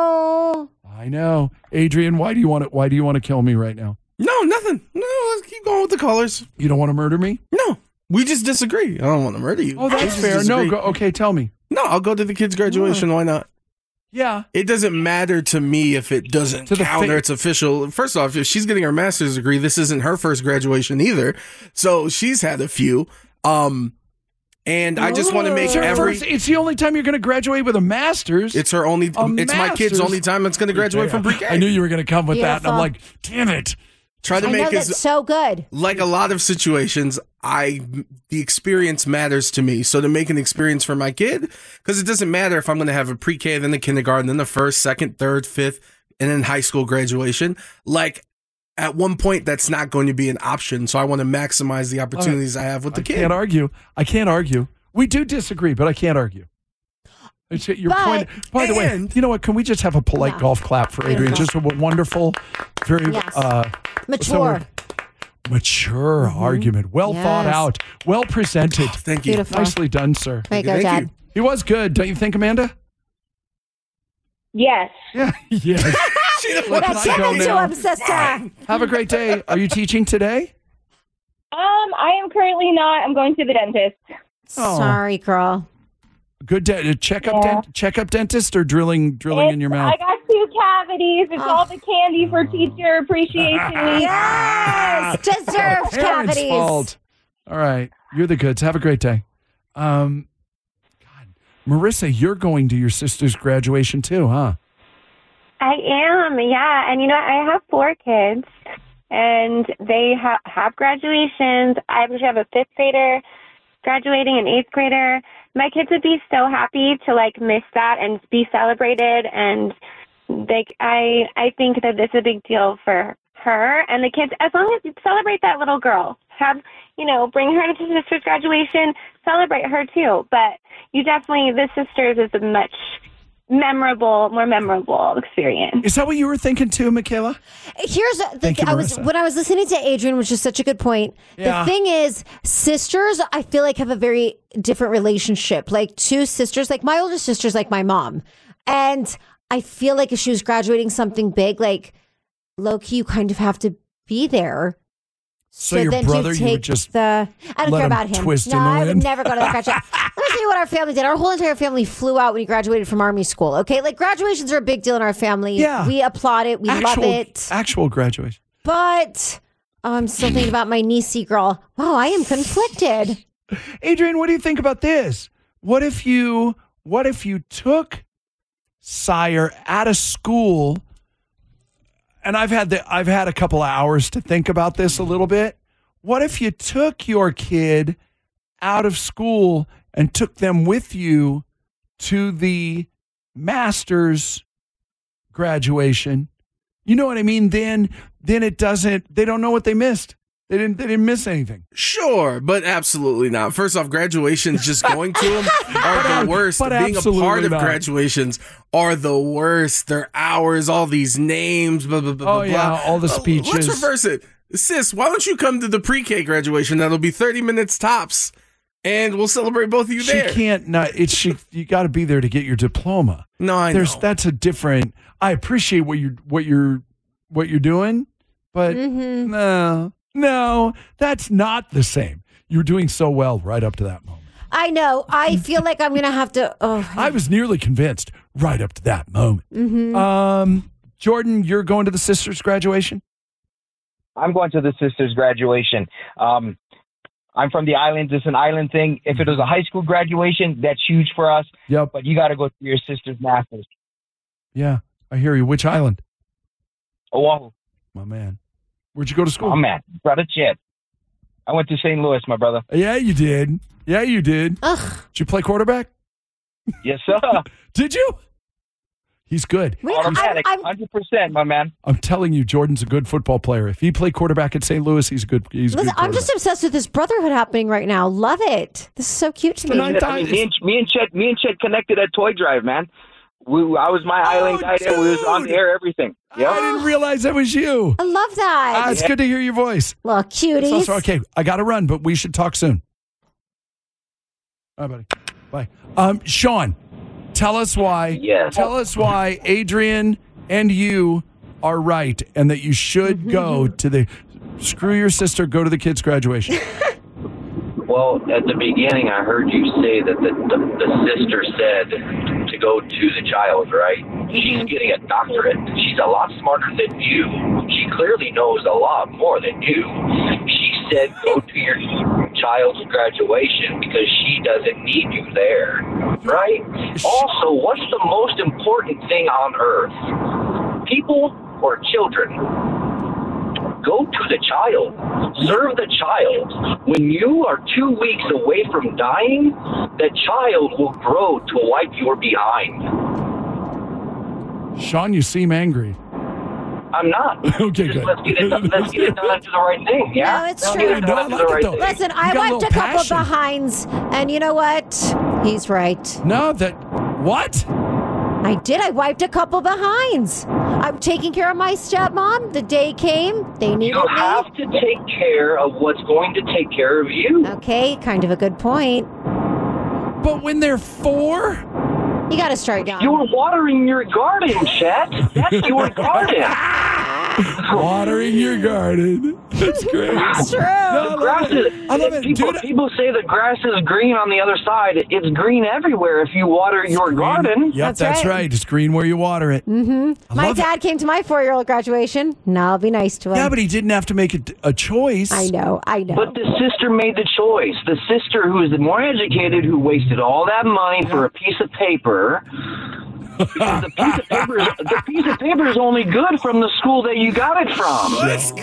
I know. Adrian, why do you want to kill me right now? No, nothing. No, let's keep going with the callers. You don't want to murder me? No. We just disagree. I don't want to murder you. Oh, that's fair. Disagree. No, okay, tell me. No, I'll go to the kid's graduation. Why not? Yeah. It doesn't matter to me if it doesn't count or it's official. First off, if she's getting her master's degree, this isn't her first graduation either. So she's had a few. And I just want to make it's the only time you're going to graduate with a master's. It's her only. It's my kid's only time that's going to graduate from pre-K. I knew you were going to come with that, and I'm like, damn it. Try to make that's so good. Like a lot of situations, the experience matters to me. So to make an experience for my kid, because it doesn't matter if I'm going to have a pre-K, then the kindergarten, then the first, second, third, fifth, and then high school graduation. Like at one point, that's not going to be an option. So I want to maximize the opportunities I have with the kid. I can't argue. We do disagree, but I can't argue. Your point. By the way, you know what? Can we just have a polite golf clap for Adrian? Just a wonderful, very mature argument. Well thought out. Well presented. Thank you. Beautiful. Nicely done, sir. There you go, Dad. He was good, don't you think, Amanda? Yes. Yeah. Yes. Let's give it to him, sister. Have a great day. Are you teaching today? I am currently not. I'm going to the dentist. Sorry, girl. Good checkup dentist or drilling in your mouth? I got 2 cavities. It's all the candy for Teacher Appreciation Week. Yes! Deserved cavities. Fault. All right. You're the goods. Have a great day. God. Marissa, you're going to your sister's graduation too, huh? I am, yeah. And I have 4 kids, and they have graduations. I actually have a 5th grader graduating, an 8th grader. My kids would be so happy to miss that and be celebrated, and I think that this is a big deal for her and the kids. As long as you celebrate that little girl, bring her to the sister's graduation, celebrate her too. But the sisters is a much more memorable experience. Is that what you were thinking too, Michaela? Here's the thing. When I was listening to Adrian, which is such a good point. Yeah. The thing is, sisters, I feel like have a very different relationship. Like 2 sisters, like my older sister's like my mom. And I feel like if she was graduating something big, like low-key, you kind of have to be there. So your then brother, you would just I don't care about him. Twist no, in the I would wind? never go to that graduation. Let me tell you what our family did. Our whole entire family flew out when he graduated from army school. Okay, graduations are a big deal in our family. Yeah, we applaud it. We love it. Actual graduation. But I'm still thinking about my niecey girl. Wow, I am conflicted. Adrian, what do you think about this? What if you took Sire out of school? And I've had a couple of hours to think about this a little bit. What if you took your kid out of school and took them with you to the Masters graduation, you know what I mean? Then it doesn't. They don't know what they missed. They didn't miss anything. Sure, but absolutely not. First off, graduations, just going to them are the worst. Being a part of graduations are the worst. Their hours, all these names, blah, blah, blah, blah. All the speeches. Let's reverse it. Sis, why don't you come to the pre-K graduation? That'll be 30 minutes tops, and we'll celebrate both of you there. She can't. You got to be there to get your diploma. No, I know. That's a different. I appreciate what you're doing, but no, that's not the same. You were doing so well right up to that moment. I know. I feel like I'm going to have to. I was nearly convinced right up to that moment. Jordan, you're going to the sisters' graduation? I'm going to the sisters' graduation. I'm from the islands. It's an island thing. If it was a high school graduation, that's huge for us. Yep. But you got to go to your sister's masters. Yeah, I hear you. Which island? Oahu. My man. Where'd you go to school? Oh, man. Brother Chip. I went to St. Louis, my brother. Yeah, you did. Ugh. Did you play quarterback? Yes, sir. Did you? He's good. Automatic, 100%, my man. I'm telling you, Jordan's a good football player. If he played quarterback at St. Louis, he's a good. Listen, I'm just obsessed with this brotherhood happening right now. Love it. This is so cute to me. Me and Chet connected at Toy Drive, man. I was my island guy there. We was on the air, everything. Yep. I didn't realize that was you. I love that. It's good to hear your voice. Little cuties. Also, okay, I got to run, but we should talk soon. All right, buddy. Bye. Sean, tell us why. Yes. Tell us why Adrian and you are right, and that you should go to the screw your sister. Go to the kids' graduation. Well, at the beginning, I heard you say that the sister said to go to the child, right? She's getting a doctorate. She's a lot smarter than you. She clearly knows a lot more than you. She said go to your child's graduation because she doesn't need you there, right? Also, what's the most important thing on earth? People or children? Go to the child. Serve the child. When you are 2 weeks away from dying, the child will grow to wipe your behind. Sean, you seem angry. I'm not. Okay, just good. Let's get it done and do the right thing. Yeah, No, it's true. Listen, I wiped a couple behinds, and you know what? He's right. No, what? I did. I wiped a couple behinds. I'm taking care of my stepmom. The day came. They needed me. You have to take care of what's going to take care of you. Okay, kind of a good point. But when they're 4? You got to start young. You're watering your garden, Chet. That's your garden. Watering your garden. That's great. It's true. No, I love it. People say the grass is green on the other side. It's green everywhere if you water your garden. Yep, that's right. It's green where you water it. Mm-hmm. My dad came to my 4-year-old graduation. Now I'll be nice to him. Yeah, but he didn't have to make a choice. I know. But the sister made the choice. The sister who is more educated, who wasted all that money for a piece of paper. Because the piece of paper is only good from the school that you got it from. Let's go!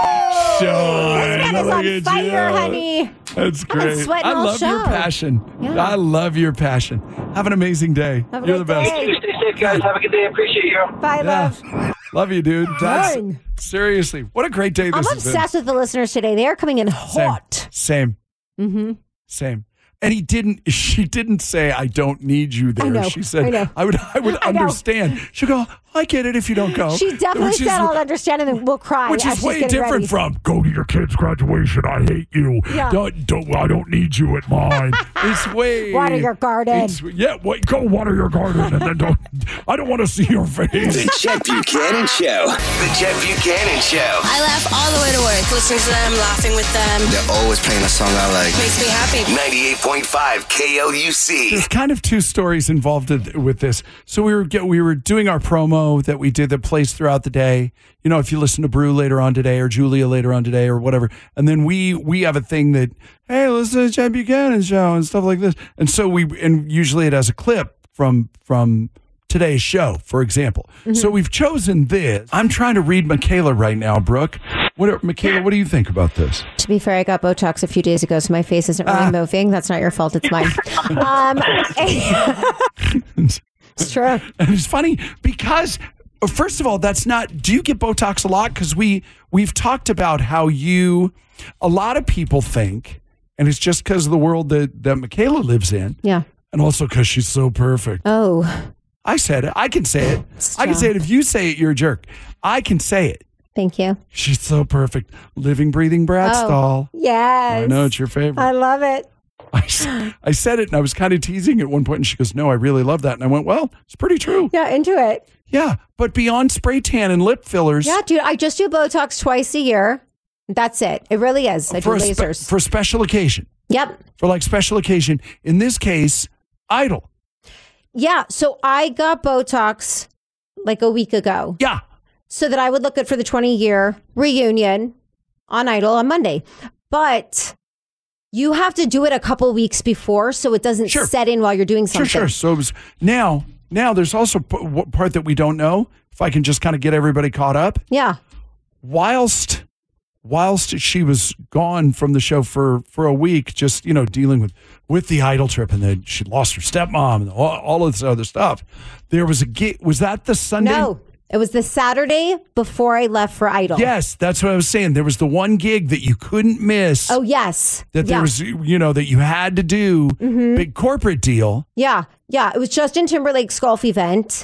Sean, This man is on fire, honey. That's great. sweating I all love your show. passion. Yeah. I love your passion. Have an amazing day. Have a You're the good best. day. Thank you. Stay safe, guys. Have a good day. Appreciate you. Bye, love. Love you, dude. Dang. Seriously, what a great day this I'm has been. obsessed with the listeners today. They are coming in hot. Same. Mm-hmm. Same. And she didn't say, I don't need you there. I know, She said, I know. I would I know. understand. She'll go, I get it if you don't go. She definitely Which said, is- I'll understand, and then we'll cry. Which as is she's way getting different ready. from go to your kid's graduation. I hate you. Yeah. I don't need you at mine. It's way Water your garden. Go water your garden, and then I don't want to see your face. The Chet Buchanan Show. The Chet Buchanan Show. I laugh all the way to work, listening to them, laughing with them. They're always playing a song I like. Makes me happy. 98.5 KLUC. There's kind of two stories involved with this. So we were doing our promo that we did that plays throughout the day. You know, if you listen to Brew later on today or Julia later on today or whatever, and then we have a thing that, hey, listen to the Chet Buchanan Show and stuff like this. And so and usually it has a clip from today's show, for example. Mm-hmm. So we've chosen this. I'm trying to read Michaela right now, Brooke. Michaela, what do you think about this? To be fair, I got Botox a few days ago, so my face isn't really moving. That's not your fault. It's mine. It's true. And it's funny because First of all, that's not. Do you get Botox a lot? Because we've talked about how a lot of people think, and it's just because of the world that Michaela lives in. Yeah. And also because she's so perfect. Oh. I said it. I can say it. I can say it. If you say it, you're a jerk. I can say it. Thank you. She's so perfect. Living, breathing Bratz doll. Yes. I know it's your favorite. I love it. I said it, and I was kind of teasing at one point, and she goes, no, I really love that. And I went, well, it's pretty true. Yeah, into it. Yeah, but beyond spray tan and lip fillers. Yeah, dude, I just do Botox twice a year. That's it. It really is. I do lasers. For special occasion. Yep. For like special occasion. In this case, Idol. Yeah, so I got Botox like a week ago. Yeah. So that I would look good for the 20-year reunion on Idol on Monday. But you have to do it a couple weeks before so it doesn't set in while you're doing something. Sure. So it was, now there's also part that we don't know, if I can just kind of get everybody caught up. Yeah. Whilst she was gone from the show for a week, just, dealing with the Idol trip, and then she lost her stepmom and all of this other stuff, there was a gig. Was that the Sunday? No. It was the Saturday before I left for Idol. Yes, that's what I was saying. There was the one gig that you couldn't miss. Oh, yes. That there was, that you had to do. Mm-hmm. Big corporate deal. Yeah. It was Justin Timberlake's golf event.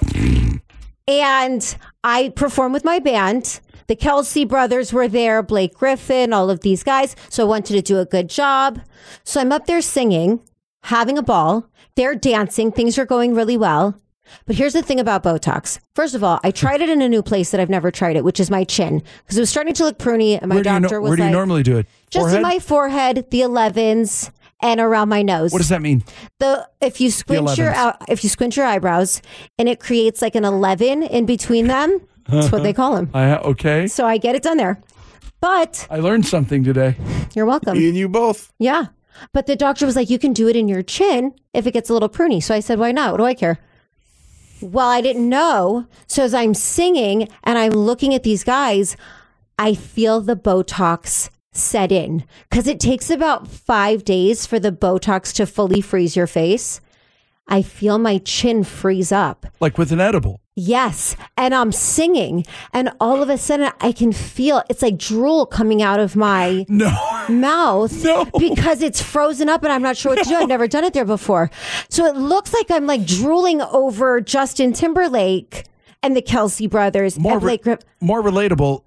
And I performed with my band. The Kelsey brothers were there, Blake Griffin, all of these guys. So I wanted to do a good job. So I'm up there singing, having a ball. They're dancing. Things are going really well. But here's the thing about Botox. First of all, I tried it in a new place that I've never tried it, which is my chin. Because it was starting to look pruny, and my doctor was like... Where do you normally do it? Just forehead? in my forehead, the 11s, and around my nose. What does that mean? If you squint your eyebrows, and it creates like an 11 in between them, that's what they call them. Okay. So I get it done there. But... I learned something today. You're welcome. Me and you both. Yeah. But the doctor was like, you can do it in your chin if it gets a little pruny. So I said, why not? What do I care? Well, I didn't know. So as I'm singing and I'm looking at these guys, I feel the Botox set in because it takes about 5 days for the Botox to fully freeze your face. I feel my chin freeze up. Like with an edible? Yes. And I'm singing. And all of a sudden, I can feel it's like drool coming out of my mouth because it's frozen up and I'm not sure what to do. I've never done it there before. So it looks like I'm like drooling over Justin Timberlake and the Kelsey brothers. More relatable.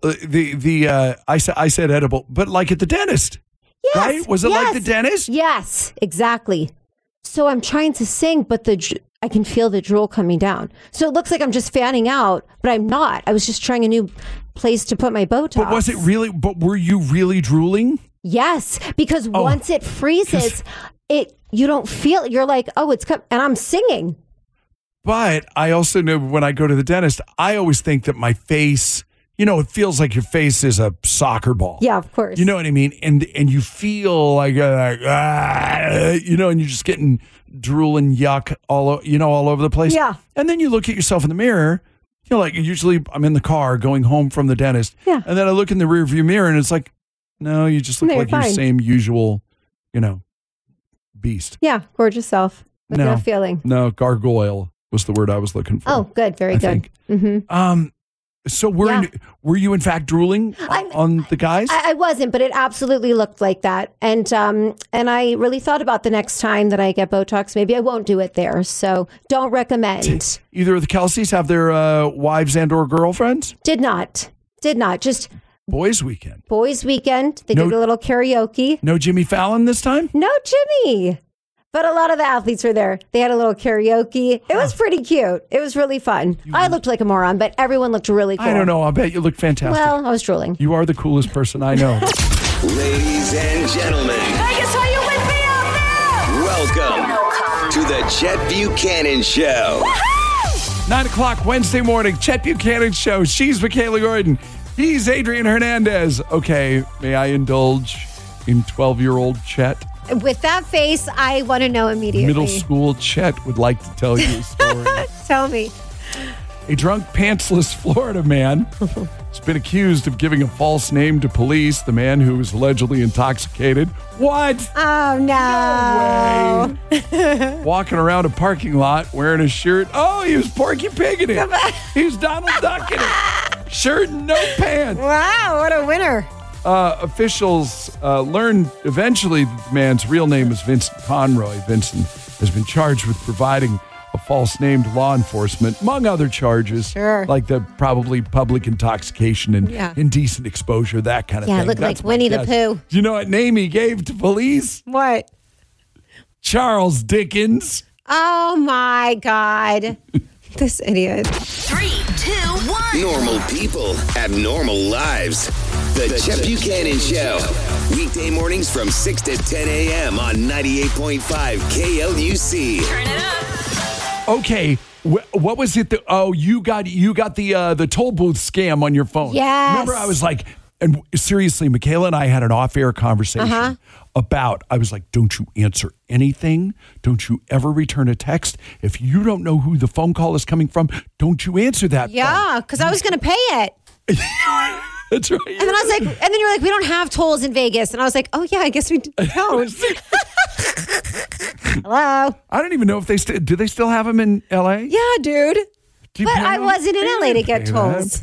I said edible, but like at the dentist. Yes. Right? Was it like the dentist? Yes, exactly. So I'm trying to sing, but I can feel the drool coming down. So it looks like I'm just fanning out, but I'm not. I was just trying a new place to put my Botox. But was it really? But were you really drooling? Yes, because once it freezes, you don't feel it. You're like, oh, it's coming, and I'm singing. But I also know when I go to the dentist, I always think that my face, it feels like your face is a soccer ball. Yeah, of course. You know what I mean? And you feel like and you're just getting drool and yuck all over the place. Yeah. And then you look at yourself in the mirror, like usually I'm in the car going home from the dentist. Yeah. And then I look in the rearview mirror and it's like, no, you just look like your same usual, beast. Yeah, gorgeous self with no feeling. No, gargoyle was the word I was looking for. Oh, good. Very good. Mm-hmm. So were you in fact drooling on the guys? I wasn't, but it absolutely looked like that. And I really thought about the next time that I get Botox, maybe I won't do it there. So don't recommend. Either of the Kelseys have their wives and or girlfriends? Did not. Just boys weekend. They did a little karaoke. No Jimmy Fallon this time? No Jimmy. But a lot of the athletes were there. They had a little karaoke. It was pretty cute. It was really fun. I looked like a moron, but everyone looked really cool. I don't know. I bet you look fantastic. Well, I was drooling. You are the coolest person I know. Ladies and gentlemen. Vegas, are you with me out there? Welcome to the Chet Buchanan Show. 9 o'clock Wednesday morning, Chet Buchanan Show. She's Michaela Gordon. He's Adrian Hernandez. Okay, may I indulge in 12-year-old Chet? With that face, I want to know immediately. Middle school Chet would like to tell you a story. Tell me. A drunk, pantsless Florida man has been accused of giving a false name to police. The man who was allegedly intoxicated. What? Oh, no. No way. Walking around a parking lot wearing a shirt. Oh, he was Porky Pig in it. He was Donald Duck in it. Shirt and no pants. Wow, what a winner. Officials learned eventually that the man's real name was Vincent Conroy. Vincent has been charged with providing a false name to law enforcement, among other charges, like the probably public intoxication and indecent exposure, that kind of thing. Yeah, look like Winnie the Pooh. Do you know what name he gave to police? What? Charles Dickens. Oh, my God. This idiot. 3, 2, 1. Normal people have normal lives. The Chet Buchanan Show. Weekday mornings from 6 to 10 a.m. on 98.5 KLUC. Turn it up. Okay, what was it? You got the toll booth scam on your phone. Yes. Remember, I was like, and seriously, Michaela and I had an off-air conversation about, I was like, don't you answer anything. Don't you ever return a text. If you don't know who the phone call is coming from, don't you answer that Yeah, because I was going to pay it. That's right. And then I was like, and then you're like, we don't have tolls in Vegas. And I was like, oh, yeah, I guess we don't. Hello? I don't even know if do they still have them in LA? Yeah, dude. But I wasn't in LA to get tolls.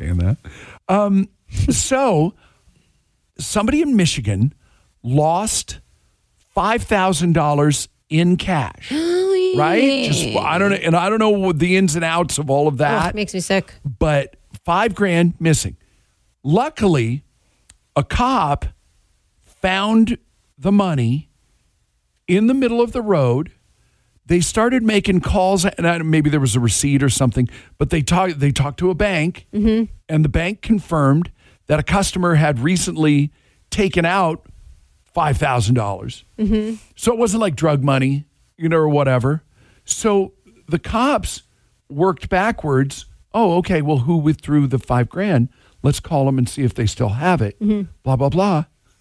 So somebody in Michigan lost $5,000 in cash. Right? I don't know the ins and outs of all of that. It makes me sick. But $5,000 missing. Luckily, a cop found the money in the middle of the road. They started making calls, and maybe there was a receipt or something, but they talked to a bank, and the bank confirmed that a customer had recently taken out $5,000. So it wasn't like drug money, or whatever. So the cops worked backwards. Oh, okay, well, who withdrew the $5,000? Let's call them and see if they still have it. Blah, blah, blah.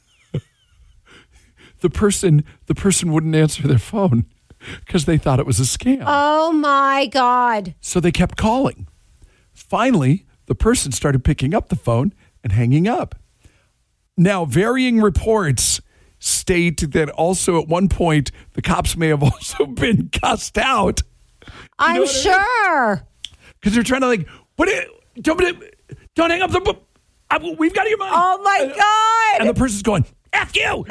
The person wouldn't answer their phone because they thought it was a scam. Oh, my God. So they kept calling. Finally, the person started picking up the phone and hanging up. Now, varying reports state that also at one point, the cops may have also been cussed out. I'm sure. Because they're trying to don't hang up the book. We've got your money. Oh, my God. And the person's going, F you.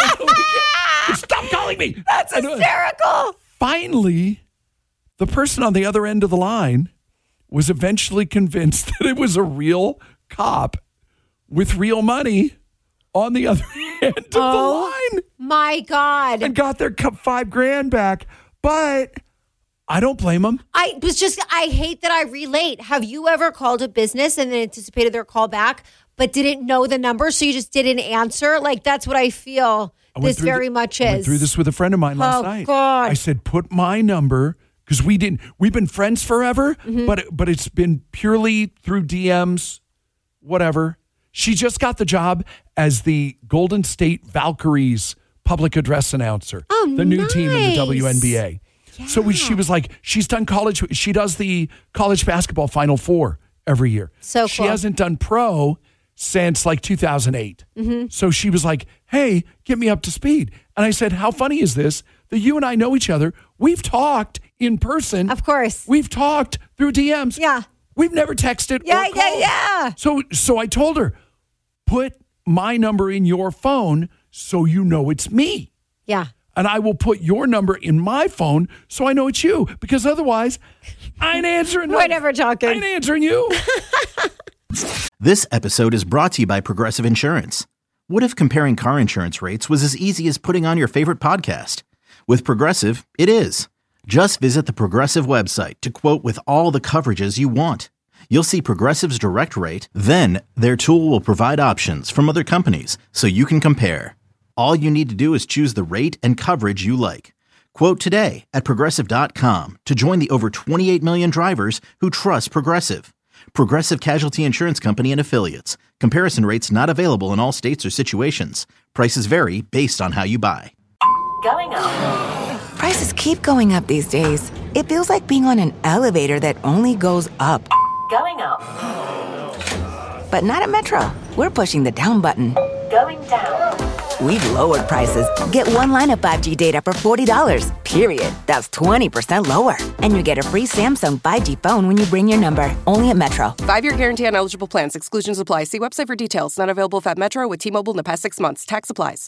Stop calling me. That's hysterical. Finally, the person on the other end of the line was eventually convinced that it was a real cop with real money on the other end of the line. My God. And got their $5,000 back. But I don't blame them. I hate that I relate. Have you ever called a business and then anticipated their call back, but didn't know the number, so you just didn't answer? Like, that's what I feel this very much is. I went through this with a friend of mine last night. God. I said, put my number, because we've been friends forever, but it's been purely through DMs, whatever. She just got the job as the Golden State Valkyries public address announcer. Oh, the new team in the WNBA. Yeah. So she was like, she does the college basketball Final Four every year. So cool. She hasn't done pro since like 2008. So she was like, hey, get me up to speed. And I said, how funny is this that you and I know each other? We've talked in person. Of course. We've talked through DMs. Yeah. We've never texted or called. Yeah. So I told her, put my number in your phone so you know it's me. Yeah. And I will put your number in my phone so I know it's you. Because otherwise, I ain't answering. We're never talking. I ain't answering you. This episode is brought to you by Progressive Insurance. What if comparing car insurance rates was as easy as putting on your favorite podcast? With Progressive, it is. Just visit the Progressive website to quote with all the coverages you want. You'll see Progressive's direct rate, then their tool will provide options from other companies so you can compare. All you need to do is choose the rate and coverage you like. Quote today at Progressive.com to join the over 28 million drivers who trust Progressive. Progressive Casualty Insurance Company and Affiliates. Comparison rates not available in all states or situations. Prices vary based on how you buy. Going up. Prices keep going up these days. It feels like being on an elevator that only goes up. Going up. But not at Metro. We're pushing the down button. Going down. We've lowered prices. Get one line of 5G data for $40, period. That's 20% lower. And you get a free Samsung 5G phone when you bring your number. Only at Metro. 5-year guarantee on eligible plans. Exclusions apply. See website for details. Not available if at Metro with T-Mobile in the past 6 months. Tax applies.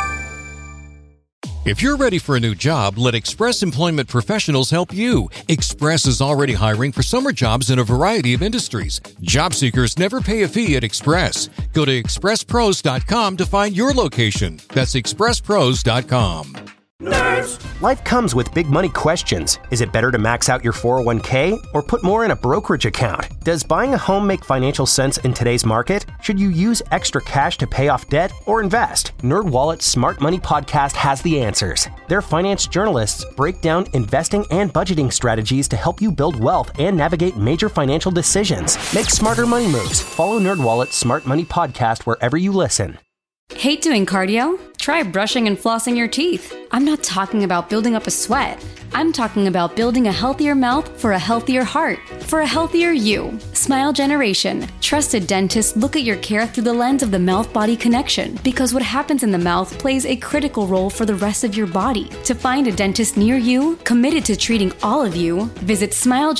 If you're ready for a new job, let Express Employment Professionals help you. Express is already hiring for summer jobs in a variety of industries. Job seekers never pay a fee at Express. Go to expresspros.com to find your location. That's expresspros.com. Life comes with big money questions. Is it better to max out your 401k or put more in a brokerage account? Does buying a home make financial sense in today's market? Should you use extra cash to pay off debt or invest? NerdWallet's Smart Money Podcast has the answers. Their finance journalists break down investing and budgeting strategies to help you build wealth and navigate major financial decisions. Make smarter money moves. Follow NerdWallet's Smart Money Podcast wherever you listen. Hate doing cardio? Try brushing and flossing your teeth. I'm not talking about building up a sweat. I'm talking about building a healthier mouth for a healthier heart, for a healthier you. Smile Generation. Trusted dentists look at your care through the lens of the mouth-body connection, because what happens in the mouth plays a critical role for the rest of your body. To find a dentist near you, committed to treating all of you, visit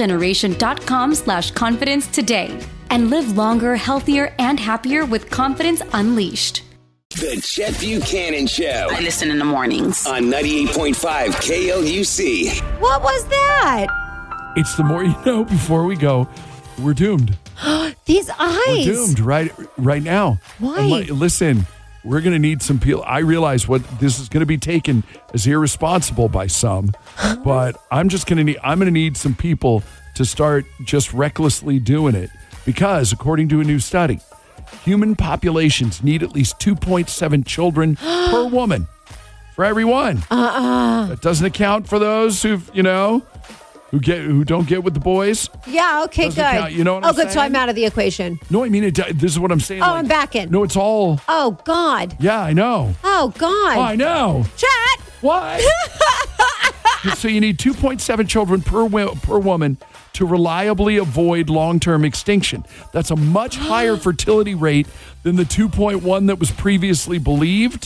smilegeneration.com/confidence today and live longer, healthier, and happier with confidence unleashed. The Chet Buchanan Show. I listen in the mornings. On 98.5 KLUC. What was that? It's the more you know. Before we go, we're doomed. These eyes. We're doomed right now. Why? Listen, we're going to need some people. I realize what this is going to be taken as irresponsible by some, but I'm going to need some people to start just recklessly doing it, because according to a new study, human populations need at least 2.7 children per woman for every one. That doesn't account for those who don't get with the boys. Yeah, okay, Doesn't good. count, you know what I'm good, so saying? I'm out of the equation. No, I mean, this is what I'm saying. I'm back in. No, it's all. Oh, God. Yeah, I know. Oh, God. Oh, I know. Chat. What? So you need 2.7 children per woman to reliably avoid long-term extinction. That's a much higher fertility rate than the 2.1 that was previously believed.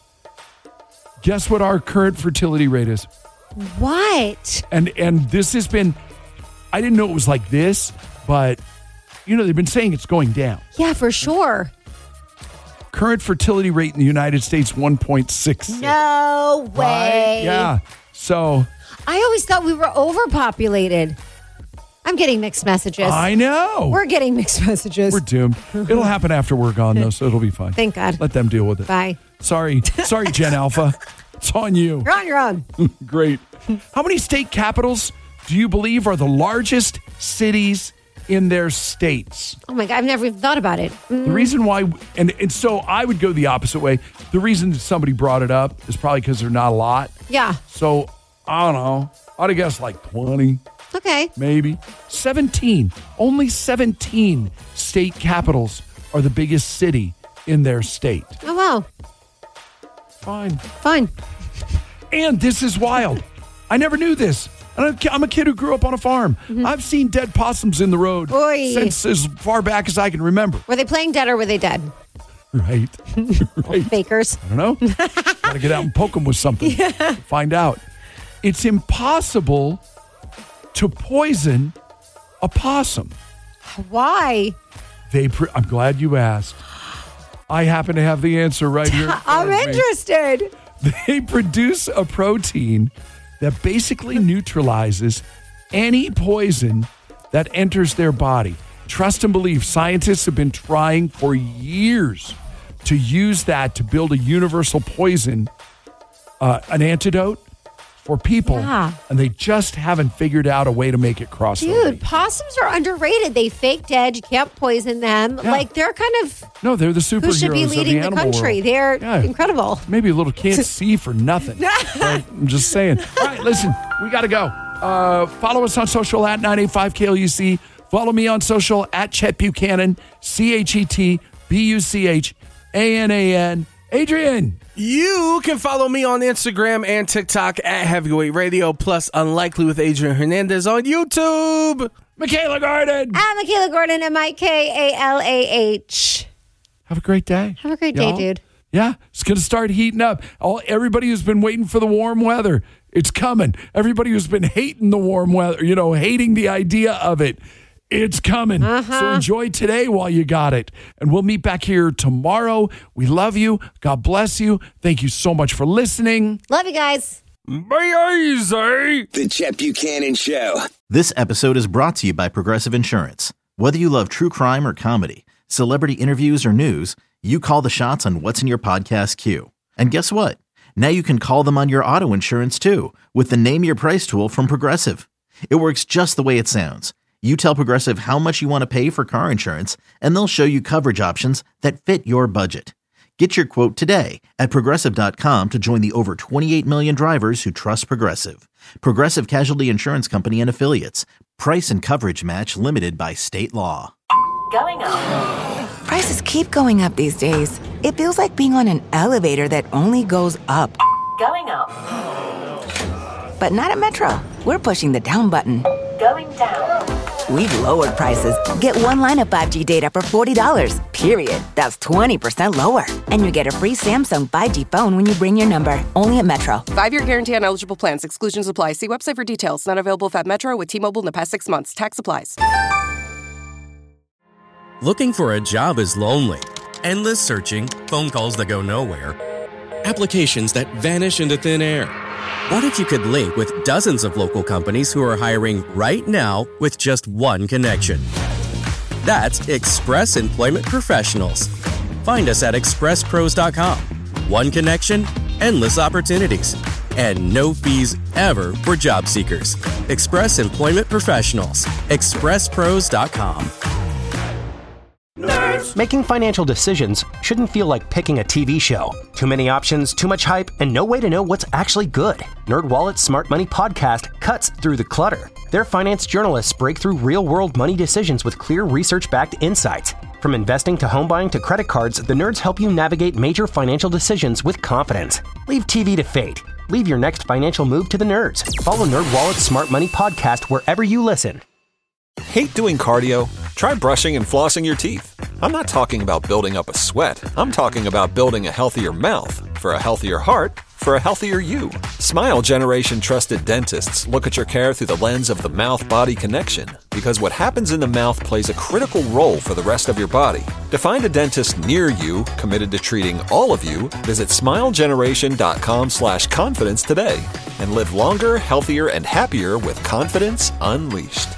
Guess what our current fertility rate is? What? And this has been, I didn't know it was like this, but they've been saying it's going down. Yeah, for sure. Current fertility rate in the United States, 1.6. No way. Right? Yeah. So I always thought we were overpopulated. I'm getting mixed messages. I know. We're getting mixed messages. We're doomed. It'll happen after we're gone, though, so it'll be fine. Thank God. Let them deal with it. Bye. Sorry, Gen Alpha. It's on you. You're on your own. Great. How many state capitals do you believe are the largest cities in their states? Oh, my God. I've never even thought about it. The reason why, and so I would go the opposite way. The reason somebody brought it up is probably because they're not a lot. Yeah. So, I don't know. I'd have guessed like 20. Okay. Maybe. 17. Only 17 state capitals are the biggest city in their state. Oh, wow. Fine. And this is wild. I never knew this. And I'm a kid who grew up on a farm. Mm-hmm. I've seen dead possums in the road since as far back as I can remember. Were they playing dead or were they dead? Right. Fakers. I don't know. Got to get out and poke them with something to find out. It's impossible to poison a possum. Why? I'm glad you asked. I happen to have the answer right here. I'm interested. They produce a protein that basically neutralizes any poison that enters their body. Trust and believe, scientists have been trying for years to use that to build a universal poison, an antidote for people, and they just haven't figured out a way to make it cross over. Dude, possums are underrated. They fake dead. You can't poison them. Yeah. Like, they're kind of... No, they're the superheroes who should be leading of the the country. World. They're incredible. Maybe a little can't see for nothing. But I'm just saying. All right, listen, we got to go. Follow us on social at 985KLUC. Follow me on social at Chet Buchanan, ChetBuchanan. Adrian. You can follow me on Instagram and TikTok at Heavyweight Radio, plus Unlikely with Adrian Hernandez on YouTube. Michaela Gordon. I'm Michaela Gordon, MIKALAH. Have a great day. Have a great day, dude. Yeah, it's going to start heating up. Everybody who's been waiting for the warm weather, it's coming. Everybody who's been hating the warm weather, hating the idea of it, it's coming. So enjoy today while you got it. And we'll meet back here tomorrow. We love you. God bless you. Thank you so much for listening. Love you guys. Be easy. The Chet Buchanan Show. This episode is brought to you by Progressive Insurance. Whether you love true crime or comedy, celebrity interviews or news, you call the shots on what's in your podcast queue. And guess what? Now you can call them on your auto insurance too with the Name Your Price tool from Progressive. It works just the way it sounds. You tell Progressive how much you want to pay for car insurance, and they'll show you coverage options that fit your budget. Get your quote today at Progressive.com to join the over 28 million drivers who trust Progressive. Progressive Casualty Insurance Company and Affiliates. Price and coverage match limited by state law. Going up. Prices keep going up these days. It feels like being on an elevator that only goes up. Going up. But not at Metro. We're pushing the down button. Going down. We've lowered prices. Get one line of 5G data for $40, period. That's 20% lower. And you get a free Samsung 5G phone when you bring your number. Only at Metro. 5-year guarantee on eligible plans. Exclusions apply. See website for details. Not available at Metro with T-Mobile in the past 6 months. Tax applies. Looking for a job is lonely. Endless searching, phone calls that go nowhere, applications that vanish into thin air. What if you could link with dozens of local companies who are hiring right now with just one connection? That's Express Employment Professionals. Find us at expresspros.com. One connection, endless opportunities, and no fees ever for job seekers. Express Employment Professionals. expresspros.com. Nerds. Making financial decisions shouldn't feel like picking a TV show. Too many options, too much hype, and no way to know what's actually good. NerdWallet's Smart Money Podcast cuts through the clutter. Their finance journalists break through real-world money decisions with clear research-backed insights. From investing to home buying to credit cards, the nerds help you navigate major financial decisions with confidence. Leave TV to fate. Leave your next financial move to the nerds. Follow NerdWallet's Smart Money Podcast wherever you listen. Hate doing cardio? Try brushing and flossing your teeth. I'm not talking about building up a sweat. I'm talking about building a healthier mouth. For a healthier heart, for a healthier you. Smile Generation trusted dentists look at your care through the lens of the mouth-body connection, because what happens in the mouth plays a critical role for the rest of your body. To find a dentist near you committed to treating all of you, visit smilegeneration.com/confidence today and live longer, healthier, and happier with confidence unleashed.